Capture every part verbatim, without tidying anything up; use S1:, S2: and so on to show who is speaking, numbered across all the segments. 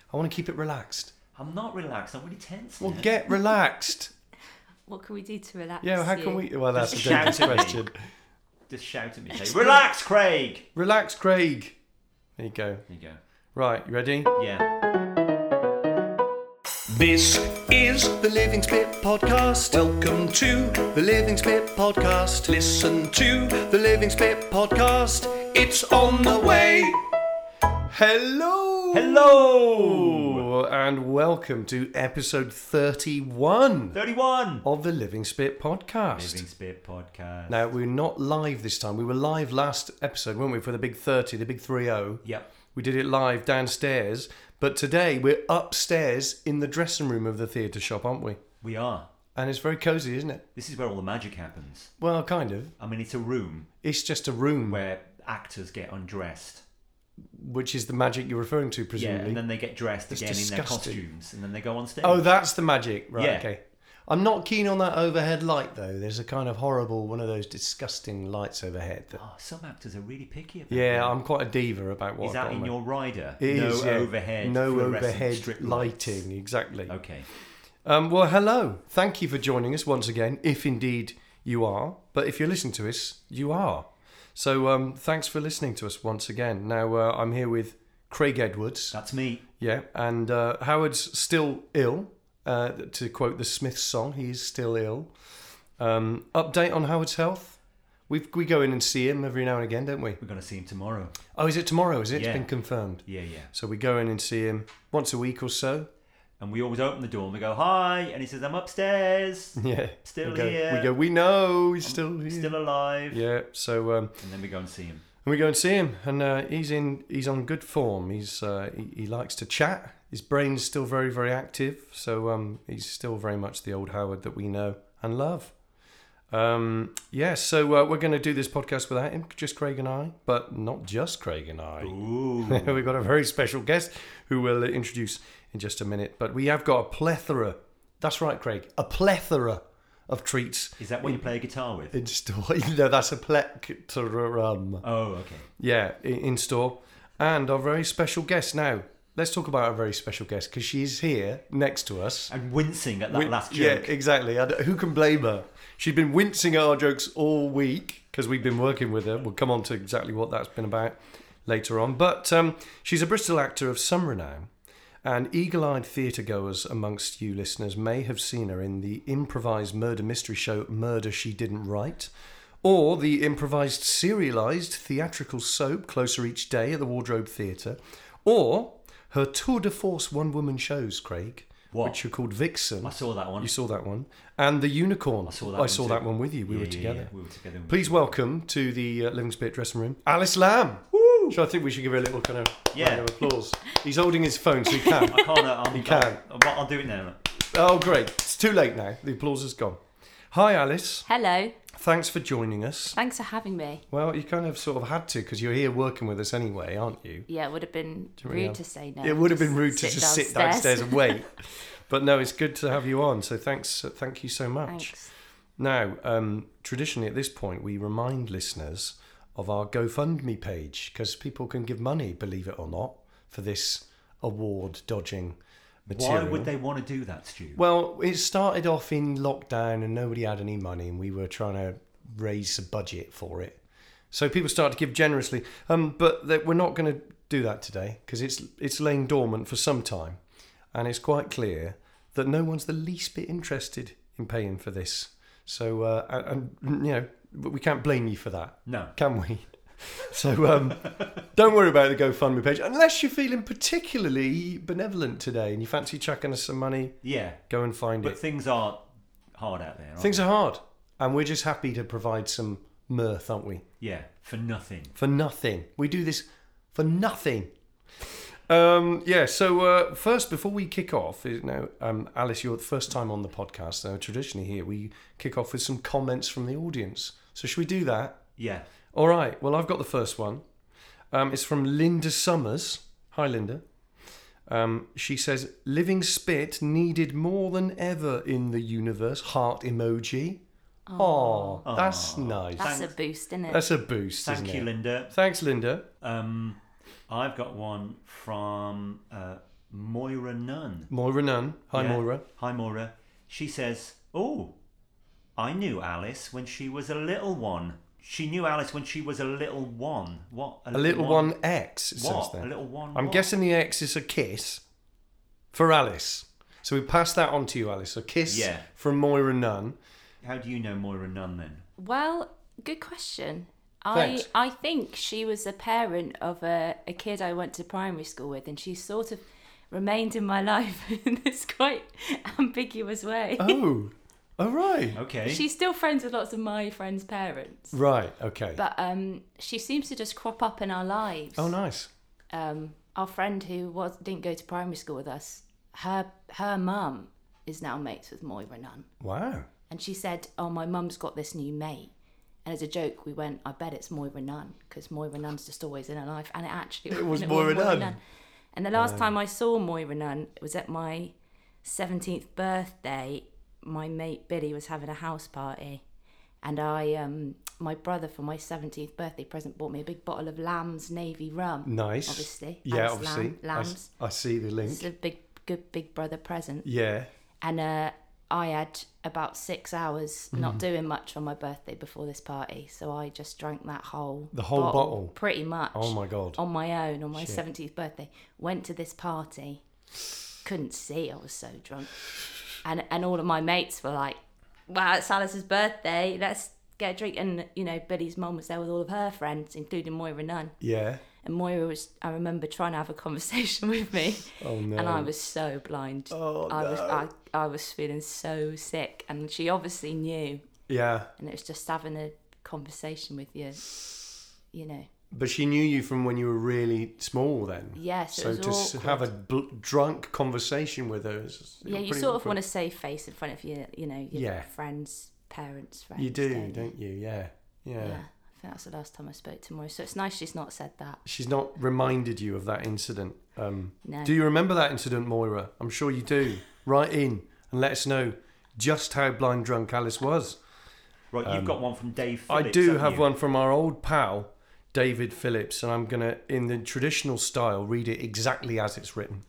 S1: I want to keep it relaxed.
S2: I'm not relaxed. I'm really tense.
S1: Well,
S2: man.
S1: get relaxed.
S3: What can we do to relax
S1: Yeah, how
S3: you?
S1: can we... Well, that's
S2: Just
S1: a dangerous
S2: shout at me.
S1: question.
S2: Just shout at me. Say, relax, Craig.
S1: Relax, Craig. There you go.
S2: There you go.
S1: Right, you ready?
S2: Yeah.
S1: This is the Living Spit Podcast. Welcome to the Living Spit Podcast. Listen to the Living Spit Podcast. It's on the way. Hello.
S2: Hello.
S1: And welcome to episode thirty-one
S2: thirty-one.
S1: of the Living Spit Podcast.
S2: Living Spit Podcast.
S1: Now, we're not live this time. We were live last episode, weren't we, for the big thirty, the big three oh.
S2: Yep.
S1: We did it live downstairs. But today, we're upstairs in the dressing room of the theatre shop, aren't we?
S2: We are.
S1: And it's very cosy, isn't it?
S2: This is where all the magic happens.
S1: Well, kind of.
S2: I mean, it's a room
S1: It's just a room,
S2: where actors get undressed.
S1: which is the magic you're referring to,
S2: Yeah,
S1: presumably.
S2: and then they get dressed
S1: It's
S2: again in their
S1: disgusting.
S2: costumes, and then they go on stage.
S1: Oh, that's the magic. Right,
S2: Yeah.
S1: okay. I'm not keen on that overhead light, though. There's a kind of horrible, one of those disgusting lights overhead. That,
S2: Oh, some actors are really picky about
S1: yeah,
S2: that.
S1: I'm quite a diva about what
S2: Is that
S1: I've got
S2: in
S1: on my-
S2: your rider?
S1: It
S2: no
S1: is, yeah.
S2: overhead.
S1: No
S2: fluorescent
S1: overhead
S2: strip
S1: lighting,
S2: lights.
S1: exactly.
S2: Okay.
S1: Um, well, hello. Thank you for joining us once again, if indeed you are. But if you're listening to us, you are. So um, thanks for listening to us once again. Now, uh, I'm here with Craig Edwards.
S2: That's me.
S1: Yeah, and uh, Howard's still ill. Uh, to quote the Smiths song, he is still ill. Um, update on Howard's health? We we go in and see him every now and again, don't we?
S2: We're going to see him tomorrow.
S1: Oh, is it tomorrow? Is it?
S2: Yeah.
S1: It's been confirmed.
S2: Yeah, yeah.
S1: So we go in and see him once a week or so.
S2: And we always open the door and we go, hi. And he says, I'm upstairs.
S1: Yeah.
S2: Still
S1: we go,
S2: here.
S1: We go, we know he's still here.
S2: Still alive.
S1: Yeah, so... Um,
S2: And then we go and see him.
S1: And we go and see him, and uh, he's in. He's on good form. He's uh, he, he likes to chat. His brain's still very, very active. So um, he's still very much the old Howard that we know and love. Um, yeah. So uh, we're going to do this podcast without him, just Craig and I, but not just Craig and I.
S2: Ooh.
S1: We've got a very special guest who we'll introduce in just a minute. But we have got a plethora. That's right, Craig. A plethora of treats.
S2: Is that what you play a guitar with?
S1: In store. No, that's a plectrum.
S2: Oh, okay.
S1: Yeah, in, in store. And our very special guest now. Let's talk about our very special guest, because she's here next to us.
S2: And wincing at that
S1: Win-
S2: last
S1: Yeah,
S2: joke.
S1: exactly. I don't- who can blame her? She's been wincing at our jokes all week, because we've been working with her. We'll come on to exactly what that's been about later on. But um, she's a Bristol actor of some renown. And eagle-eyed theatre-goers amongst you listeners may have seen her in the improvised murder mystery show Murder She Didn't Write, or the improvised serialised theatrical soap Closer Each Day at the Wardrobe Theatre, or her tour de force one-woman shows, Craig,
S2: What?
S1: which are called Vixen.
S2: I saw that one.
S1: You saw that one. And The Unicorn.
S2: I saw that
S1: I
S2: one
S1: saw
S2: too.
S1: that one with you. We
S2: Yeah,
S1: were
S2: yeah,
S1: together.
S2: yeah, we were together.
S1: Please welcome to the uh, Living Spit dressing room, Alice Lamb.
S2: Woo!
S1: So I think we should give her a little kind of
S2: Yeah.
S1: round of applause. He's holding his phone, so he can.
S2: I can't. Uh, I'm,
S1: You can.
S2: I'll, I'll do it now.
S1: Oh, great. It's too late now. The applause is gone. Hi, Alice.
S3: Hello.
S1: Thanks for joining us.
S3: Thanks for having me.
S1: Well, you kind of sort of had to, because you're here working with us anyway, aren't you?
S3: Yeah, it would have been
S1: you
S3: rude
S1: really have-
S3: to say no.
S1: It would have
S3: Just
S1: been rude to just sit downstairs and wait. But no, it's good to have you on. So thanks. uh, Thank you so much.
S3: Thanks.
S1: Now, um, traditionally at this point, we remind listeners of our GoFundMe page, because people can give money, believe it or not, for this award-dodging material.
S2: Why would they want to do that, Stu?
S1: Well, it started off in lockdown and nobody had any money, and we were trying to raise a budget for it. So people started to give generously. Um, but that we're not going to do that today, because it's it's laying dormant for some time. And it's quite clear that no one's the least bit interested in paying for this. So, uh, and, and you know, we can't blame you for that,
S2: No.
S1: can we? So um, don't worry about the GoFundMe page. Unless you're feeling particularly benevolent today and you fancy chucking us some money,
S2: Yeah.
S1: go and find
S2: But
S1: it.
S2: things are hard out there. Aren't
S1: Things
S2: they?
S1: are hard. And we're just happy to provide some mirth, aren't we?
S2: Yeah. For nothing.
S1: For nothing. We do this for nothing. Um, yeah, so uh, first, before we kick off, you know, um, Alice, you're the first time on the podcast. So traditionally here, we kick off with some comments from the audience. So should we do that?
S2: Yeah.
S1: All right. Well, I've got the first one. Um, it's from Linda Summers. Hi, Linda. Um, she says, Living Spit needed more than ever in the universe. Heart emoji. Oh, that's nice.
S3: That's
S2: Thanks.
S3: a boost, isn't it?
S1: That's a boost,
S2: Thank
S1: isn't
S2: you,
S1: it?
S2: Linda.
S1: Thanks, Linda.
S2: Um, I've got one from uh, Moira Nunn.
S1: Moira Nunn. Hi,
S2: Yeah.
S1: Moira.
S2: Hi, Moira. She says, "Oh, I knew Alice when she was a little one. She knew Alice when she was a little one. What?
S1: A little one X, it
S2: What?
S1: says there.
S2: A little one.
S1: I'm
S2: what?
S1: guessing the X is a kiss for Alice. So we pass that on to you, Alice. A kiss
S2: Yeah.
S1: from Moira Nunn.
S2: How do you know Moira Nunn then?
S3: Well, good question.
S1: Thanks.
S3: I I think she was a parent of a, a kid I went to primary school with, and she sort of remained in my life in this quite ambiguous way.
S1: Oh, oh right.
S2: Okay.
S3: She's still friends with lots of my friends' parents,
S1: Right, okay.
S3: but um, she seems to just crop up in our lives.
S1: Oh, nice.
S3: Um, our friend who was didn't go to primary school with us, her her mum is now mates with Moira Nunn,
S1: Wow.
S3: and she said, "Oh, my mum's got this new mate." And as a joke, we went, I bet it's Moira Nunn, because Moira Nunn's just always in her life. And it actually
S1: It was
S3: and
S1: Moira Nunn.
S3: And the last time I saw Moira Nunn, it was at my seventeenth birthday. My mate Billy was having a house party. And I, um, my brother, for my seventeenth birthday present, bought me a big bottle of Lamb's Navy rum.
S1: Nice.
S3: Obviously.
S1: Yeah,
S3: Alice
S1: obviously.
S3: Lamb,
S1: I,
S3: Lamb's.
S1: I see the
S3: It's
S1: link.
S3: a big, good big brother present.
S1: Yeah.
S3: And uh, I had about six hours
S1: Mm.
S3: not doing much on my birthday before this party, so I just drank that whole
S1: The whole bottle?
S3: pretty much.
S1: Oh, my God.
S3: On my own on my
S1: Shit.
S3: seventeenth birthday. Went to this party, couldn't see. I was so drunk, and and all of my mates were like, "Wow, it's Alice's birthday. Let's get a drink." And you know, Billy's mum was there with all of her friends, including Moira Nunn.
S1: Yeah.
S3: And Moira was, I remember, trying to have a conversation with me.
S1: Oh, no.
S3: And I was so blind.
S1: Oh,
S3: I was
S1: no.
S3: I, I was feeling so sick. And she obviously knew.
S1: Yeah.
S3: And it was just having a conversation with you, you know.
S1: But she knew you from when you were really small then.
S3: Yes, it
S1: So
S3: was
S1: to s-
S3: awkward.
S1: have a bl- drunk conversation with her is
S3: Yeah, you
S1: pretty
S3: sort of
S1: awkward.
S3: want to save face in front of your, you know, your
S1: Yeah.
S3: friends, parents, friends.
S1: You do,
S3: don't,
S1: don't you? Yeah. Yeah.
S3: Yeah. I think that's the last time I spoke to Moira. So it's nice she's not said that.
S1: She's not reminded you of that incident. Um,
S3: No.
S1: Do you remember that incident, Moira? I'm sure you do. Write in and let us know just how blind drunk Alice was.
S2: Right, you've got one from Dave
S1: Um, I
S2: Phillips.
S1: do
S2: haven't
S1: have
S2: you?
S1: one from our old pal, David Phillips, and I'm going to, in the traditional style, read it exactly as it's written.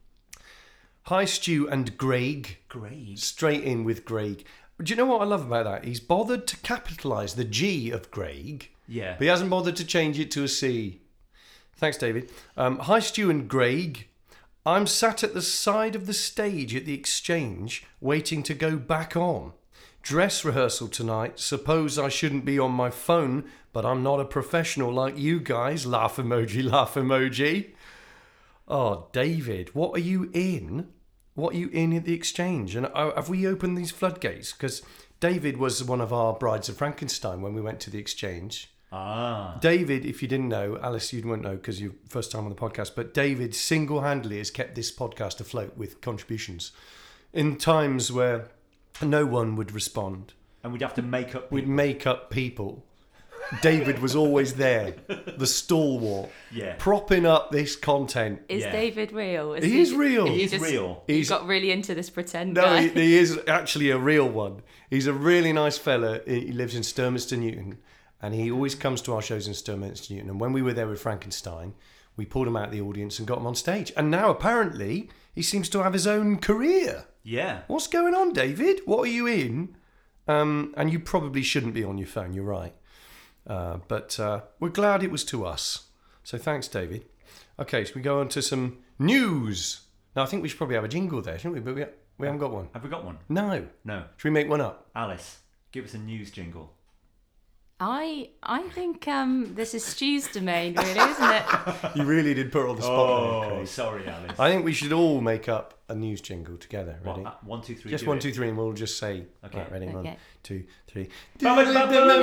S1: Hi, Stu and Greg.
S2: Great.
S1: Straight in with Greg. Do you know what I love about that? He's bothered to capitalise the G of Greg,
S2: Yeah.
S1: but he hasn't bothered to change it to a C. Thanks, David. Um, hi, Stu and Greg. I'm sat at the side of the stage at the Exchange, waiting to go back on. Dress rehearsal tonight. Suppose I shouldn't be on my phone, but I'm not a professional like you guys. Laugh emoji, laugh emoji. Oh, David, what are you in? What are you in at the Exchange? And uh, have we opened these floodgates? Because David was one of our Brides of Frankenstein when we went to the Exchange.
S2: Ah.
S1: David, if you didn't know, Alice, you won't know because you're first time on the podcast, but David single-handedly has kept this podcast afloat with contributions in times where no one would respond.
S2: And we'd have to make up.
S1: We'd make up people. David was always there, the stalwart,
S2: Yeah.
S1: propping up this content.
S3: Is
S2: Yeah.
S3: David real?
S1: He is real.
S2: He is
S3: just-
S2: real.
S3: He
S1: He's-
S3: got really into this pretend
S1: No,
S3: guy.
S1: he, he is actually a real one. He's a really nice fella. He lives in Sturminster Newton, and he always comes to our shows in Sturminster Newton. And when we were there with Frankenstein, we pulled him out of the audience and got him on stage. And now apparently he seems to have his own career.
S2: Yeah.
S1: What's going on, David? What are you in? Um, and you probably shouldn't be on your phone. You're right. Uh, but uh, we're glad it was to us. So thanks, David. Okay, so we go on to some news. Now I think we should probably have a jingle there, shouldn't we? But we, we haven't got one.
S2: Have we got one?
S1: No.
S2: No.
S1: Should we make one up?
S2: Alice, give us a news jingle.
S3: I I think um, this is Stu's domain, really, isn't it?
S1: You really did put her on the spot there,
S2: Oh,
S1: Craig.
S2: sorry, Alice.
S1: I think we should all make up a news jingle together.
S2: What,
S1: Ready?
S2: uh, one, two, three.
S1: Just
S2: do
S1: one,
S2: it.
S1: two, three, and we'll just say.
S2: Okay.
S1: Right, ready? One,
S3: Okay.
S1: two, three.
S2: News,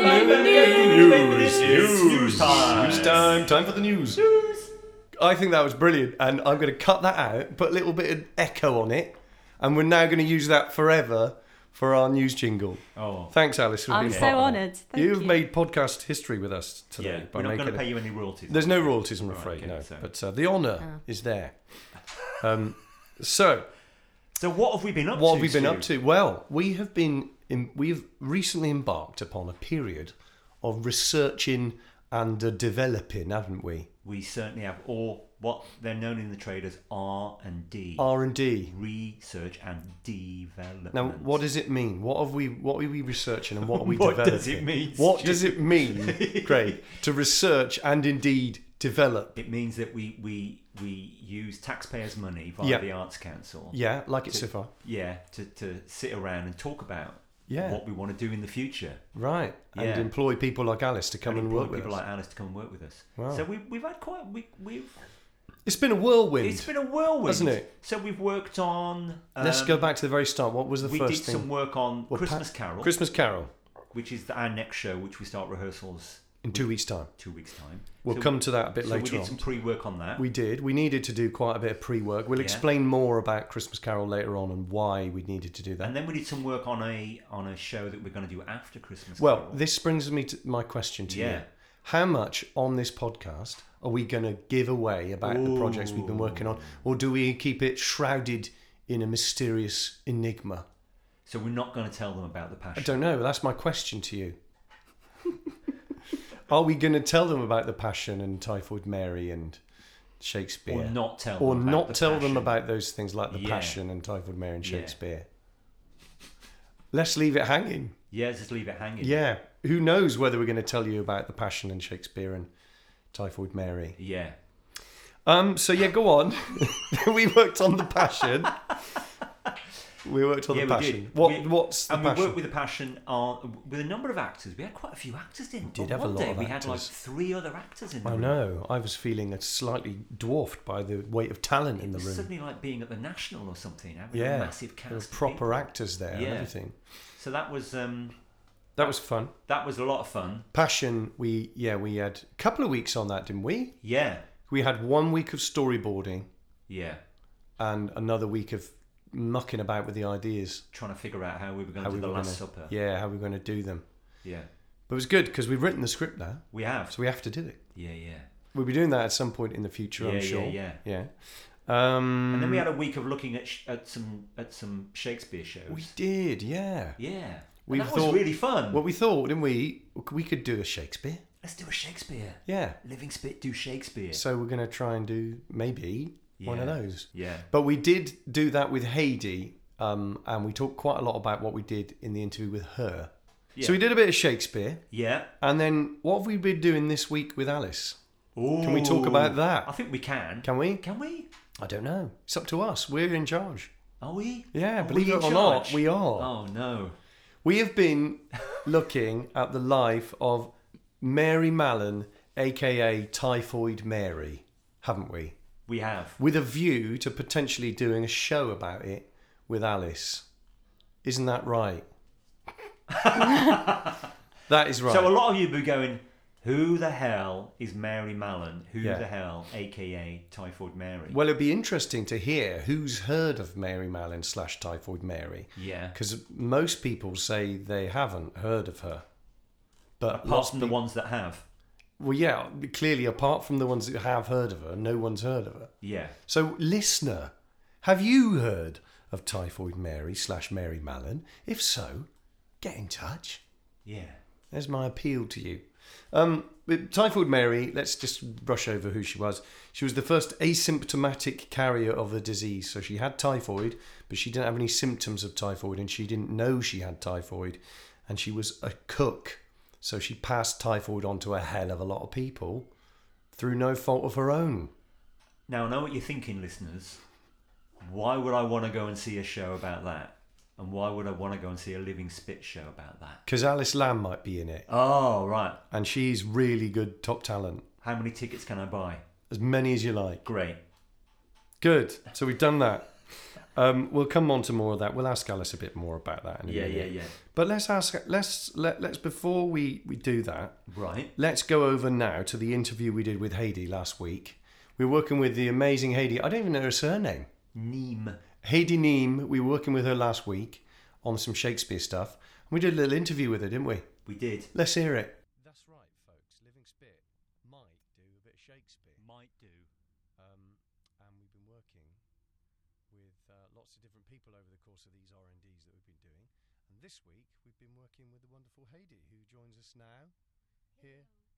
S1: News,
S2: news, news time.
S1: News time. Time for the news. I think that was brilliant, and I'm going to cut that out, put a little bit of echo on it, and we're now going to use that forever for our news jingle.
S2: Oh.
S1: Thanks, Alice, for
S3: I'm
S1: being
S3: so
S1: part of that.
S3: honoured. Thank
S1: You've
S3: you.
S1: made podcast history with us today
S2: Yeah.
S1: by
S2: We're not
S1: making
S2: going to
S1: it-
S2: pay you any royalties.
S1: There's no royalties, I'm
S2: Right,
S1: afraid,
S2: okay,
S1: no.
S2: so-
S1: But uh, the honour is there. Um, so,
S2: So what have we been up
S1: what
S2: to?
S1: have we been
S2: Stu?
S1: up to? Well, we have been in, we've recently embarked upon a period of researching and developing, haven't we?
S2: We certainly have, or what they're known in the trade as R and D.
S1: R and D.
S2: Research and development.
S1: Now, what does it mean? What have we? What are we researching, and what are we
S2: What
S1: developing?
S2: does it mean,
S1: What
S2: Stu?
S1: does it mean, Craig, to research and indeed develop?
S2: It means that we we we use taxpayers' money via
S1: Yeah.
S2: the Arts Council.
S1: Yeah, like it so far.
S2: Yeah, to, to sit around and talk about
S1: Yeah.
S2: what we want to do in the future.
S1: Right, and
S2: Yeah.
S1: employ people like Alice to come and,
S2: and
S1: work
S2: employ
S1: with
S2: people
S1: us.
S2: like Alice to come and work with us.
S1: Wow.
S2: So we, we've had quite we we've
S1: It's been a whirlwind.
S2: it's been a whirlwind,
S1: Hasn't it?
S2: So we've worked on. Um,
S1: Let's go back to the very start. What was the
S2: we
S1: first
S2: did
S1: thing?
S2: some work on
S1: Well,
S2: Christmas
S1: Pa-
S2: Carol,
S1: Christmas Carol
S2: which is the, our next show, which we start rehearsals
S1: in two weeks' time.
S2: two weeks time.
S1: We'll
S2: So-
S1: come to that a bit
S2: so
S1: later
S2: we did
S1: on.
S2: some pre-work on that.
S1: We did. We needed to do quite a bit of pre-work. We'll
S2: Yeah.
S1: explain more about Christmas Carol later on and why we needed to do that.
S2: And then we did some work on a on a show that we're going to do after Christmas
S1: Well,
S2: Carol.
S1: this brings me to my question to you.
S2: Yeah.
S1: How much on this podcast are we going to give away about the projects we've been working on? Or do we keep it shrouded in a mysterious enigma?
S2: So we're not going to tell them about the
S1: I
S2: passion.
S1: don't know. That's my question to you. Are we going to tell them about the Passion and Typhoid Mary and Shakespeare?
S2: Or not tell
S1: Or
S2: them about
S1: not
S2: the
S1: tell them
S2: passion.
S1: about those things like the
S2: Yeah.
S1: Passion and Typhoid Mary and
S2: Yeah.
S1: Shakespeare? Let's leave it hanging.
S2: Yeah, just leave it hanging.
S1: Yeah. Who knows whether we're going to tell you about the Passion and Shakespeare and Typhoid Mary?
S2: Yeah.
S1: Um. So yeah, go on. We worked on the Passion. We worked on
S2: Yeah,
S1: the
S2: we
S1: Passion.
S2: did.
S1: What?
S2: We-
S1: what's the
S2: And we
S1: Passion?
S2: worked with the Passion on with a number of actors. We had quite a few actors, didn't we?
S1: did have a
S2: One
S1: lot
S2: day
S1: of
S2: we had like
S1: actors.
S2: three other actors in the
S1: I
S2: room.
S1: know. I was feeling slightly dwarfed by the weight of talent in
S2: It
S1: the
S2: was
S1: room.
S2: suddenly like being at the National or something. Having
S1: Yeah,
S2: a massive cast.
S1: there were
S2: of
S1: proper
S2: people.
S1: actors there and
S2: Yeah.
S1: everything.
S2: So that was um,
S1: That was fun.
S2: that was a lot of fun.
S1: Passion. We yeah we had a couple of weeks on that, didn't we?
S2: Yeah.
S1: We had one week of storyboarding
S2: Yeah.
S1: and another week of mucking about with the ideas.
S2: Trying to figure out how we were going
S1: How
S2: to
S1: we
S2: do the
S1: were
S2: Last
S1: gonna,
S2: Supper.
S1: Yeah, how we're going to do them.
S2: Yeah.
S1: But it was good because we've written the script now,
S2: We have.
S1: so we have to do it.
S2: Yeah, yeah.
S1: We'll be doing that at some point in the future,
S2: Yeah,
S1: I'm
S2: yeah,
S1: sure.
S2: yeah.
S1: Yeah. Um,
S2: And then we had a week of looking at sh- at some at some Shakespeare shows.
S1: We did, yeah.
S2: Yeah.
S1: We
S2: And that
S1: thought-
S2: was really fun.
S1: What we thought, didn't we? We could do a Shakespeare.
S2: Let's do a Shakespeare.
S1: Yeah.
S2: Living Spit do Shakespeare.
S1: So we're going to try and do maybe one of
S2: Yeah.
S1: those.
S2: Yeah.
S1: But we did do that with Haydee, um, and we talked quite a lot about what we did in the interview with her.
S2: Yeah.
S1: So we did a bit of Shakespeare,
S2: Yeah.
S1: and then what have we been doing this week with Alice? Can we talk about that?
S2: I think we can.
S1: Can we?
S2: Can we?
S1: I don't know. It's up to us. We're in charge.
S2: Are we?
S1: Yeah,
S2: Are
S1: believe
S2: we
S1: it
S2: in
S1: or not,
S2: charge?
S1: we are.
S2: Oh no.
S1: We have been looking at the life of Mary Mallon, aka Typhoid Mary, haven't we?
S2: We have.
S1: With a view to potentially doing a show about it with Alice. Isn't that right? That is right.
S2: So a lot of you be going, who the hell is Mary Mallon? Who
S1: Yeah.
S2: the hell, aka Typhoid Mary?
S1: Well, it'd be interesting to hear who's heard of Mary Mallon slash Typhoid Mary.
S2: Yeah.
S1: Because most people say they haven't heard of her. But
S2: Apart
S1: lots
S2: from
S1: of
S2: the
S1: peop-
S2: ones that have.
S1: Well, yeah, clearly, apart from the ones that have heard of her, no one's heard of her.
S2: Yeah.
S1: So, listener, have you heard of Typhoid Mary slash Mary Mallon? If so, get in touch.
S2: Yeah.
S1: There's my appeal to you. Um, with Typhoid Mary, let's just brush over who she was. She was the first asymptomatic carrier of the disease. So she had typhoid, but she didn't have any symptoms of typhoid, and she didn't know she had typhoid. And she was a cook. So she passed typhoid on to a hell of a lot of people through no fault of her own.
S2: Now I know what you're thinking, listeners. Why would I want to go and see a show about that? And why would I want to go and see a Living Spit show about that?
S1: Because Alice Lamb might be in it.
S2: Oh, right.
S1: And she's really good top talent.
S2: How many tickets can I buy?
S1: As many as you like.
S2: Great.
S1: Good. So we've done that. Um, we'll come on to more of that. We'll ask Alice a bit more about that. In a
S2: Yeah,
S1: minute.
S2: yeah, yeah.
S1: But let's ask. Let's let, let's before we, we do that.
S2: Right.
S1: Let's go over now to the interview we did with Haydee last week. We were working with the amazing Haydee. I don't even know her surname.
S2: Neem.
S1: Haydee Neem. We were working with her last week on some Shakespeare stuff. We did a little interview with her, didn't we?
S2: We did.
S1: Let's hear it. That's right, folks. Living Spit might do a bit of Shakespeare.
S2: Might do.
S1: Um, and we've been working with uh, lots of different people over the course of these R and Ds that we've been doing. And this week we've been working with the wonderful Haydee, who joins us now here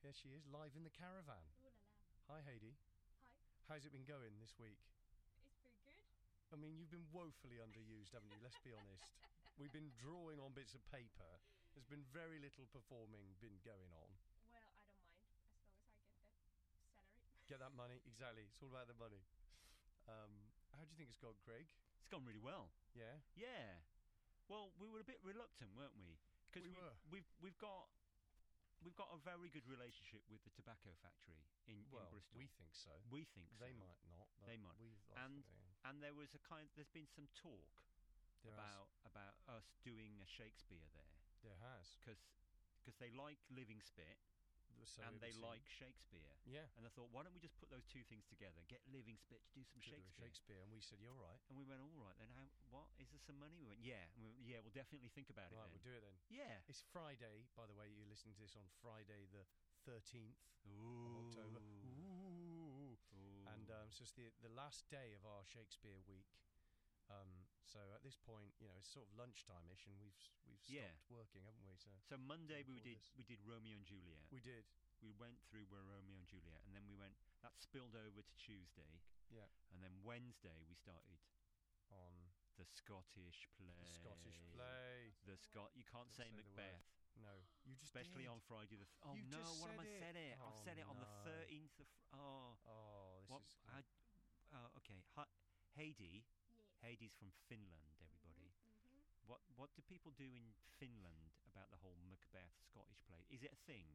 S1: Here she is, live in the caravan.
S4: Ooh la la.
S1: Hi, Heidi.
S4: Hi.
S1: How's it been going this week?
S4: It's pretty good.
S1: I mean, you've been woefully underused, haven't you? Let's be honest. We've been drawing on bits of paper. There's been very little performing been going on.
S4: Well, I don't mind as long as I get that salary.
S1: Get that money, exactly. It's all about the money. Um, how do you think it's gone, Craig?
S2: It's gone really well.
S1: Yeah.
S2: Yeah. Well, we were a bit reluctant, weren't we? Because
S1: We
S2: we've,
S1: were.
S2: we've we've got we've got a very good relationship with the tobacco factory in,
S1: Well,
S2: in Bristol.
S1: we think so.
S2: We think so.
S1: They might not. But
S2: They might.
S1: We've
S2: And
S1: they-
S2: and there was a kind. There's been some talk
S1: there has,
S2: about about us doing a Shakespeare there
S1: there has.
S2: because they like Living Spit
S1: So
S2: and
S1: it
S2: they
S1: would seem.
S2: like Shakespeare.
S1: Yeah.
S2: And I thought, why don't we just put those two things together? Get Living Spit to do some
S1: to do a
S2: Shakespeare.
S1: Shakespeare, and we said, "You're right.
S2: And we went, all right then. How, what is there some money? We went, yeah. And we went, yeah, we'll definitely think about it.
S1: Right,
S2: then.
S1: we'll do it then."
S2: Yeah.
S1: It's Friday, by the way. You're listening to this on Friday, the thirteenth
S2: Ooh.
S1: of October. Ooh.
S2: Ooh.
S1: And um, so it's the the last day of our Shakespeare week. Um, so at this point, you know, it's sort of lunchtime-ish, and we've we've stopped
S2: Yeah.
S1: working, haven't we? So
S2: So Monday we
S1: record
S2: did
S1: this.
S2: we did Romeo and Juliet.
S1: we did.
S2: we went through Romeo and Juliet, and then we went. That spilled over to Tuesday,
S1: Yeah.
S2: and then Wednesday we started
S1: On
S2: the Scottish play.
S1: the Scottish play.
S2: The Scot. You can't
S1: Don't
S2: say
S1: say the
S2: Macbeth,
S1: No, you just
S2: especially
S1: did.
S2: on Friday. The th- oh
S1: You
S2: no,
S1: just
S2: what have I
S1: said it.
S2: said it? I've
S1: Oh,
S2: said it on the
S1: no.
S2: thirteenth of. Oh,
S1: Oh, this
S2: what?
S1: is.
S2: I, oh, okay. Ha- Heidi.
S4: Yes.
S2: Heidi's from Finland. Everybody.
S4: Mm-hmm.
S2: What What do people do in Finland about the whole Macbeth Scottish play? Is it a thing?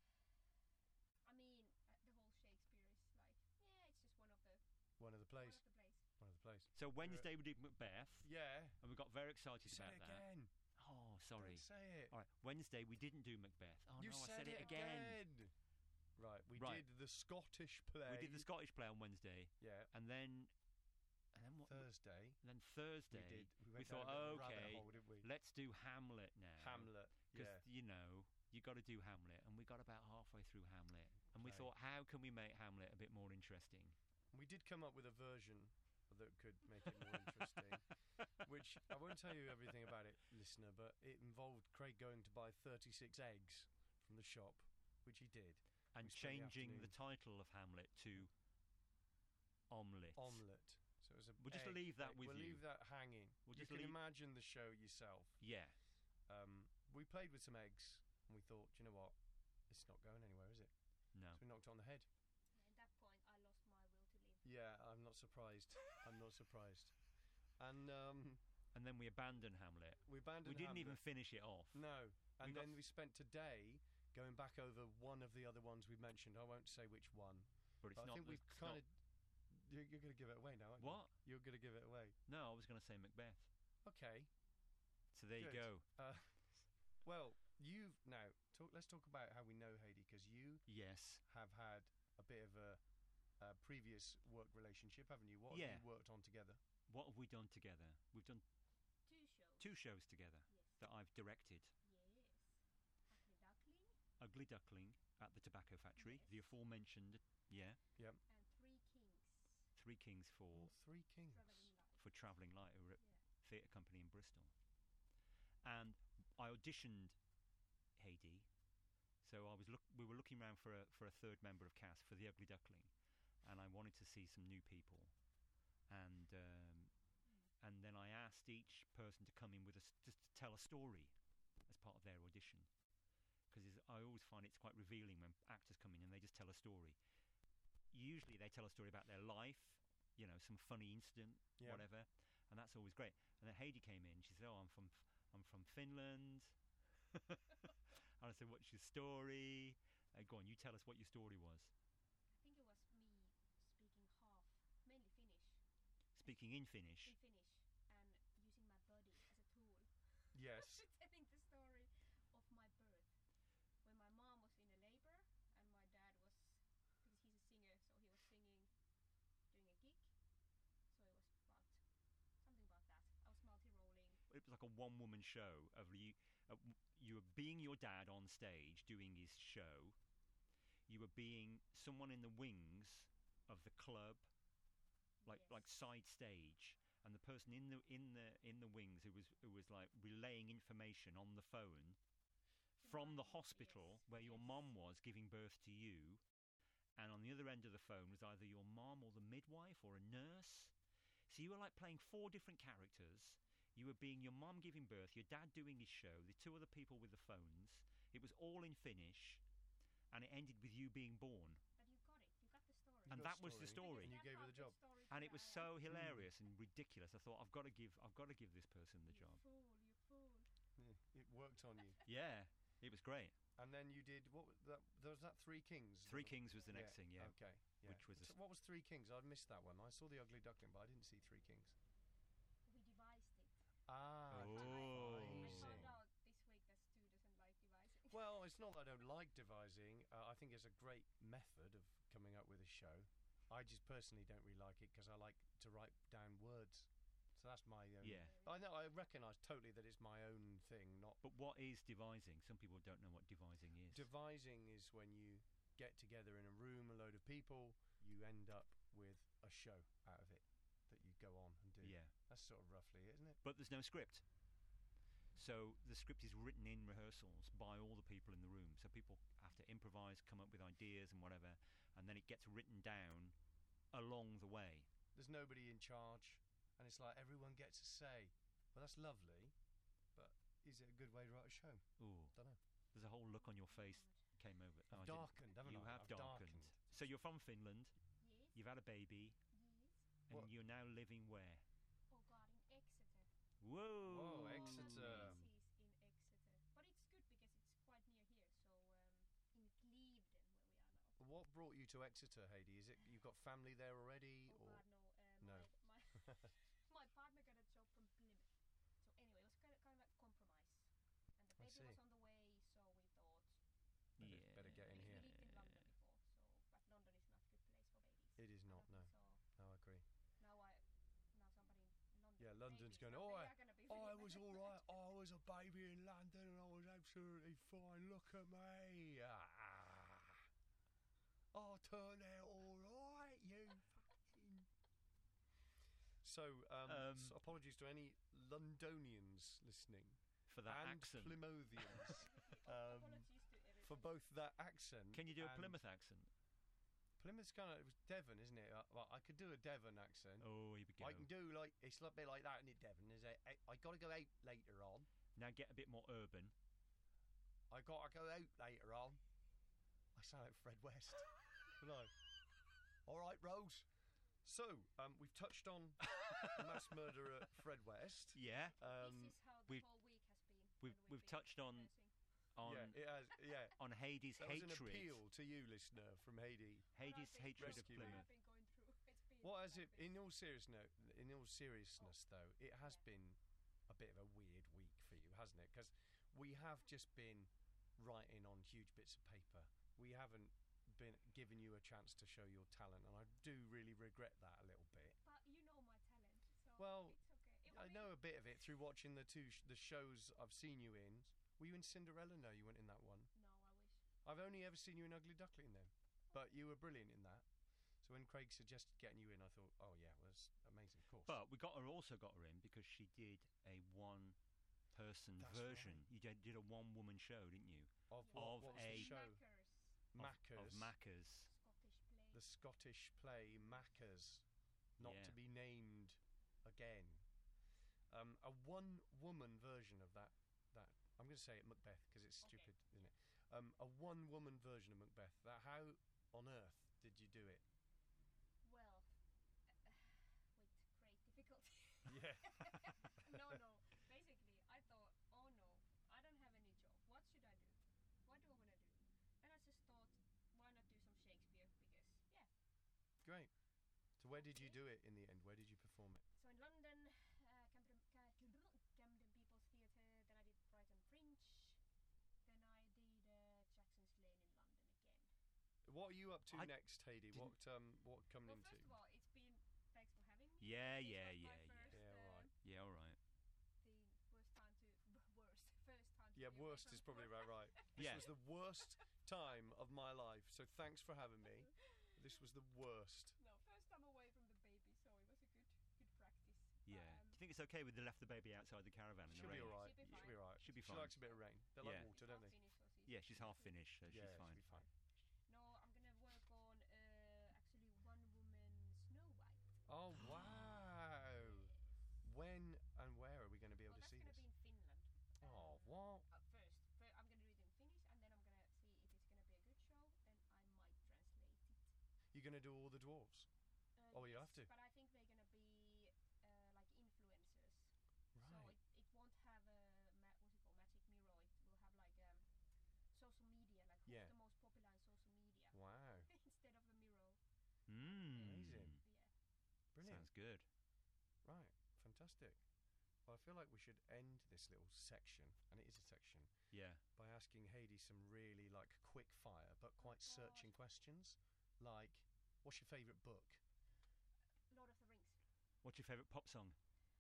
S4: I mean, uh, the whole Shakespeare is like, yeah, it's just one of the
S1: One of the
S4: one
S1: plays.
S4: of the plays.
S1: One of the plays.
S2: So Wednesday we did Macbeth,
S1: Yeah.
S2: and we got very excited
S1: Say
S2: about
S1: it
S2: that.
S1: again.
S2: Oh, sorry.
S1: Don't say it.
S2: All right, Wednesday we didn't do Macbeth. Oh
S1: you
S2: no,
S1: said,
S2: I said it again.
S1: again. Right, we
S2: Right.
S1: did the Scottish play.
S2: We did the Scottish play on Wednesday,
S1: Yeah.
S2: and then, and then what?
S1: Thursday.
S2: And then Thursday
S1: We did. We
S2: we,
S1: went
S2: thought,
S1: down a bit of a rabbit
S2: okay,
S1: hole, didn't we?
S2: let's do Hamlet now.
S1: Hamlet.
S2: because
S1: Yeah.
S2: you know you got to do Hamlet, and we got about halfway through Hamlet, and we
S1: Okay.
S2: thought, how can we make Hamlet a bit more interesting?
S1: We did come up with a version that could make it more interesting, which I won't tell you everything about it, listener, but it involved Craig going to buy thirty-six eggs from the shop, which he did.
S2: And
S1: We spent the
S2: changing the,
S1: afternoon-
S2: title of Hamlet to Omelette.
S1: Omelette. So it was a
S2: We'll just
S1: egg-
S2: leave that
S1: egg.
S2: with
S1: we'll
S2: you.
S1: leave that hanging.
S2: We'll
S1: you
S2: just
S1: can
S2: leave-
S1: imagine the show yourself.
S2: Yeah.
S1: Um, we played with some eggs, and we thought, do you know what? It's not going anywhere, is it?
S2: No.
S1: So we knocked it on the head.
S4: At that point, I lost my will to live.
S1: Yeah, I'm not surprised. I'm not surprised. And um,
S2: And then we abandoned Hamlet.
S1: we abandoned
S2: We didn't even
S1: Hamlet.
S2: finish it off.
S1: No. And
S2: We got
S1: then
S2: f-
S1: we spent today going back over one of the other ones we mentioned. I won't say which one.
S2: But it's
S1: But I
S2: not.
S1: think we've
S2: it's
S1: kind
S2: not-
S1: of. You're, you're going to give it away now, aren't
S2: What?
S1: you? You're going to give it away.
S2: No, I was going to say Macbeth.
S1: Okay.
S2: So there
S1: Good.
S2: you go.
S1: Uh, well, you've now talk. Let's talk about how we know Heidi, because you
S2: Yes.
S1: have had a bit of a, a previous work relationship, haven't you? What
S2: Yeah.
S1: have you worked on together?
S2: What have we done together? We've done
S4: Two shows.
S2: two shows together
S4: Yes.
S2: that I've directed.
S4: Yes. Ugly Duckling
S2: Ugly Duckling at the Tobacco Factory,
S4: Yes.
S2: the aforementioned, yeah,
S1: Yep.
S4: and Three Kings.
S2: Three Kings for
S1: Three Kings.
S4: Traveling Light.
S2: for Travelling Light, a re-
S4: Yeah.
S2: theatre company in Bristol. And I auditioned Heidi, so I was look. We were looking around for a for a third member of cast for the Ugly Duckling, and I wanted to see some new people, and um, and then I asked each person to come in with us just to tell a story as part of their audition, because I always find it's quite revealing when actors come in and they just tell a story. Usually they tell a story about their life, you know, some funny incident,
S1: Yeah.
S2: whatever, and that's always great. And then Heidi came in. She said, "Oh, I'm from I'm from Finland." And I said, "What's your story?" Uh, go on, you tell us what your story was.
S4: I think it was me speaking half, mainly Finnish,
S2: Speaking in Finnish.
S4: in Finnish, and using my body as a tool.
S1: Yes.
S4: Telling the story of my birth. When my mom was in a labor, and my dad was, because he's a singer, so he was singing, doing a gig. So it was about something about that. I was multi-rolling.
S2: It was like a one-woman show of you. Uh, you were being your dad on stage doing his show. You were being someone in the wings of the club, like
S4: Yes.
S2: like side stage, and the person in the in the in the wings who was who was like relaying information on the phone
S4: To the
S2: from the hospital
S4: Yes,
S2: where your
S4: yes.
S2: mom was giving birth to you, and on the other end of the phone was either your mom or the midwife or a nurse. So you were like playing four different characters. You were being your mom giving birth, your dad doing his show, the two other people with the phones. It was all in Finnish, and it ended with you being born.
S4: But you got it. You got the story.
S2: And
S1: got
S2: that was the
S1: story.
S2: story.
S1: And you
S4: That
S1: gave her
S4: part
S1: the
S4: of
S1: job.
S4: story
S2: And
S4: to
S2: it was
S4: the-
S2: so hilarious and ridiculous. I thought I've got to give, I've got to give this person the
S4: You
S2: job.
S4: fool, you fool.
S1: Yeah, it worked on you.
S2: Yeah, it was great.
S1: And then you did what? was That there was that Three Kings.
S2: Three Kings was the next
S1: Yeah,
S2: thing, yeah.
S1: Okay. Yeah.
S2: Which was a
S1: So
S2: s-
S1: what was Three Kings? I missed that one. I saw the Ugly Duckling, but I didn't see Three Kings.
S4: We devised it.
S1: Ah.
S2: Oh.
S4: I, I
S1: devising.
S4: found out this week that Stu doesn't like devising.
S1: Well, it's not that I don't like devising. Uh, I think it's a great method of coming up with a show. I just personally don't really like it because I like to write down words. So that's my own.
S2: Yeah.
S1: I know. I recognise totally that it's my own thing, not.
S2: But what is devising? Some people don't know what devising is.
S1: Devising is when you get together in a room, a load of people, you end up with a show out of it that you go on and do.
S2: Yeah.
S1: That's sort of roughly it, isn't it?
S2: But there's no script. So the script is written in rehearsals by all the people in the room. So people have to improvise, come up with ideas and whatever, and then it gets written down along the way.
S1: There's nobody in charge, and it's like everyone gets a say. Well, that's lovely, but is it a good way to write a show?
S2: Ooh,
S1: Don't know.
S2: there's a whole look on your face came over.
S1: I've
S2: Oh, I didn't-
S1: darkened, haven't
S2: you
S1: I?
S2: have
S1: I've
S2: darkened.
S1: darkened.
S2: So you're from Finland.
S4: Yes,
S2: You've had a baby,
S4: yes.
S2: and
S1: What-
S2: you're now living where?
S4: Oh God, in Exeter.
S2: Whoa!
S1: Whoa,
S4: My
S1: Exeter.
S4: place is in Exeter, but it's good because it's quite near here. So um, in Clevedon, where we are now.
S1: What brought you to Exeter, Heidi? Is it you've got family there already,
S4: Oh
S1: or
S4: God, no. Uh,
S1: No.
S4: My my, my partner got a job from Plymouth. So anyway, it was kind of kind of like compromise, and the
S1: I
S4: baby was
S1: see.
S4: on the way, so we thought.
S1: better,
S2: Yeah.
S1: better get in
S4: we
S1: here?
S4: lived in London before, so but London is not a good place for babies.
S1: It is
S4: I
S1: not,
S4: don't think
S1: no.
S4: So
S1: No, I agree.
S4: now I now somebody in London.
S1: Yeah,
S4: with
S1: London's
S4: babies,
S1: going.
S4: but
S1: Oh,
S4: they
S1: I,
S4: are gonna be
S1: I
S4: really
S1: was
S4: bad."
S1: all right. I was a baby in London, and I was absolutely fine. Look at me. Ah. I turned out all right. You fucking. So, um,
S2: Um,
S1: so apologies to any Londonians listening
S2: For that
S1: and
S2: accent.
S1: Plymothians um,
S4: Apologies to everybody.
S1: for both that accent.
S2: Can you do a
S1: and-
S2: Plymouth accent?
S1: Plymouth's kind of it was Devon, isn't it? Uh, well, I could do a Devon accent.
S2: Oh, here we go.
S1: I can do like it's a bit like that, isn't it, Devon? Is it? I, I got to go out later on.
S2: Now get a bit more urban.
S1: I got to go out later on. I sound like Fred West. No. All right, Rose. So um, we've touched on mass murderer Fred West.
S2: Yeah.
S1: Um,
S4: this is how the
S2: we've-
S4: whole week has been.
S2: we've-
S4: when
S2: we've
S4: been
S2: touched on-
S4: rehearsing.
S2: On
S1: yeah, it has. Yeah.
S2: on Hades'
S1: That was an
S2: hatred.
S1: appeal to you, listener, from Haiti.
S4: But
S2: Hades'
S4: I think
S2: hatred of
S1: Rescue
S4: what
S1: me.
S2: Plymouth.
S4: I've been going through, it's been
S1: What has
S4: like
S1: it?
S4: this.
S1: In all seriousness, in all seriousness, though, it has
S4: Yeah.
S1: been a bit of a weird week for you, hasn't it? Because we have just been writing on huge bits of paper. We haven't been giving you a chance to show your talent, and I do really regret that a little bit.
S4: But you know my talent, so
S1: Well,
S4: it's okay. It-
S1: I
S4: mean,
S1: know a bit of it through watching the two sh- the shows I've seen you in. Were you in Cinderella? No, you weren't in that one.
S4: No, I wish.
S1: I've only ever seen you in Ugly Duckling then, but you were brilliant in that. So when Craig suggested getting you in, I thought, oh yeah, well, that's amazing, of course.
S2: But we got her also got her in because she did a one person
S1: That's
S2: version.
S1: right.
S2: You did, did a one woman show, didn't you?
S1: of
S4: Yeah.
S1: what,
S2: Of
S1: what was
S2: a-
S1: the show?
S4: Mackers,
S2: Of-
S1: Mackers.
S2: Of Macca's.
S4: Scottish play.
S1: The Scottish play Mackers, not
S2: Yeah.
S1: to be named again. Um, a one-woman version of that. That I'm going to say it Macbeth because it's
S4: Okay.
S1: stupid, isn't it? Um, a one-woman version of Macbeth. That how on earth did you do it?
S4: Well, uh, with great difficulty.
S1: Yeah.
S4: no, no. Basically, I thought, oh no, I don't have any job. What should I do? What do I want to do? And I just thought, why not do some Shakespeare? Because, yeah.
S1: Great. So where did you do it in the end? Where did you perform it?
S4: So in London, uh, Camden, Ca- Camden People's Theatre, then I did Brighton Fringe, then I did uh, Jackson's Lane in London again.
S1: What are you up to
S2: I
S1: next, Heidi?
S2: didn't-
S1: What um what coming
S4: Well,
S1: into?
S4: first of all, it's been, thanks for having me.
S2: Yeah,
S4: This
S2: yeah,
S4: was my
S2: yeah, yeah.
S4: first,
S1: Yeah, all
S4: uh,
S1: right.
S2: Yeah, all right.
S4: thing, worst time to, worst, first time to
S1: Yeah,
S4: be away
S1: worst
S4: from
S1: is probably
S4: work.
S1: about right. This
S2: Yeah.
S1: was the worst time of my life. So thanks for having me. This was the worst.
S4: No, first time away from the baby, so it was a good, good practice.
S2: Yeah.
S4: Um,
S2: Do you think it's okay with they left the baby outside the caravan in
S1: She'll
S2: the
S1: be
S2: rain?
S1: all right.
S4: She'll be
S1: She'll
S4: fine.
S1: be all right.
S2: Should be
S1: She
S2: fine.
S1: likes a bit of rain. They
S2: Yeah.
S1: like water, don't they?
S4: Finish was
S2: Yeah, she's half Finnish, so
S1: yeah,
S2: she's
S1: she'll
S2: fine.
S1: be fine.
S4: No, I'm gonna work on uh, actually one woman Snow White.
S1: Oh wow! When and where are we going to be able
S4: Well,
S1: to
S4: that's
S1: see
S4: gonna
S1: this?
S4: be in Finland.
S1: Oh,
S4: Uh,
S1: what?
S4: Uh, first, fir- I'm gonna do it in Finnish, and then I'm gonna see if it's gonna be a good show. Then I might translate it.
S1: You're going to do all the dwarves?
S4: Uh,
S1: Oh, you
S4: yes,
S1: have to.
S4: But I think they're gonna be uh, like influencers. So
S1: Right.
S4: it, it won't have a ma- what's it called magic mirror. It will have like um, social media, like who's
S1: Yeah.
S4: the most popular in social media
S1: Wow.
S4: instead of the mirror.
S2: Mm.
S1: Amazing.
S4: Yeah.
S1: Brilliant.
S2: Sounds good.
S1: Right. Fantastic. Well, I feel like we should end this little section, and it is a section,
S2: Yeah.
S1: by asking Heidi some really like quick fire but quite
S4: God.
S1: searching questions, like, what's your favourite book?
S4: Lord of the Rings.
S2: What's your favourite pop song?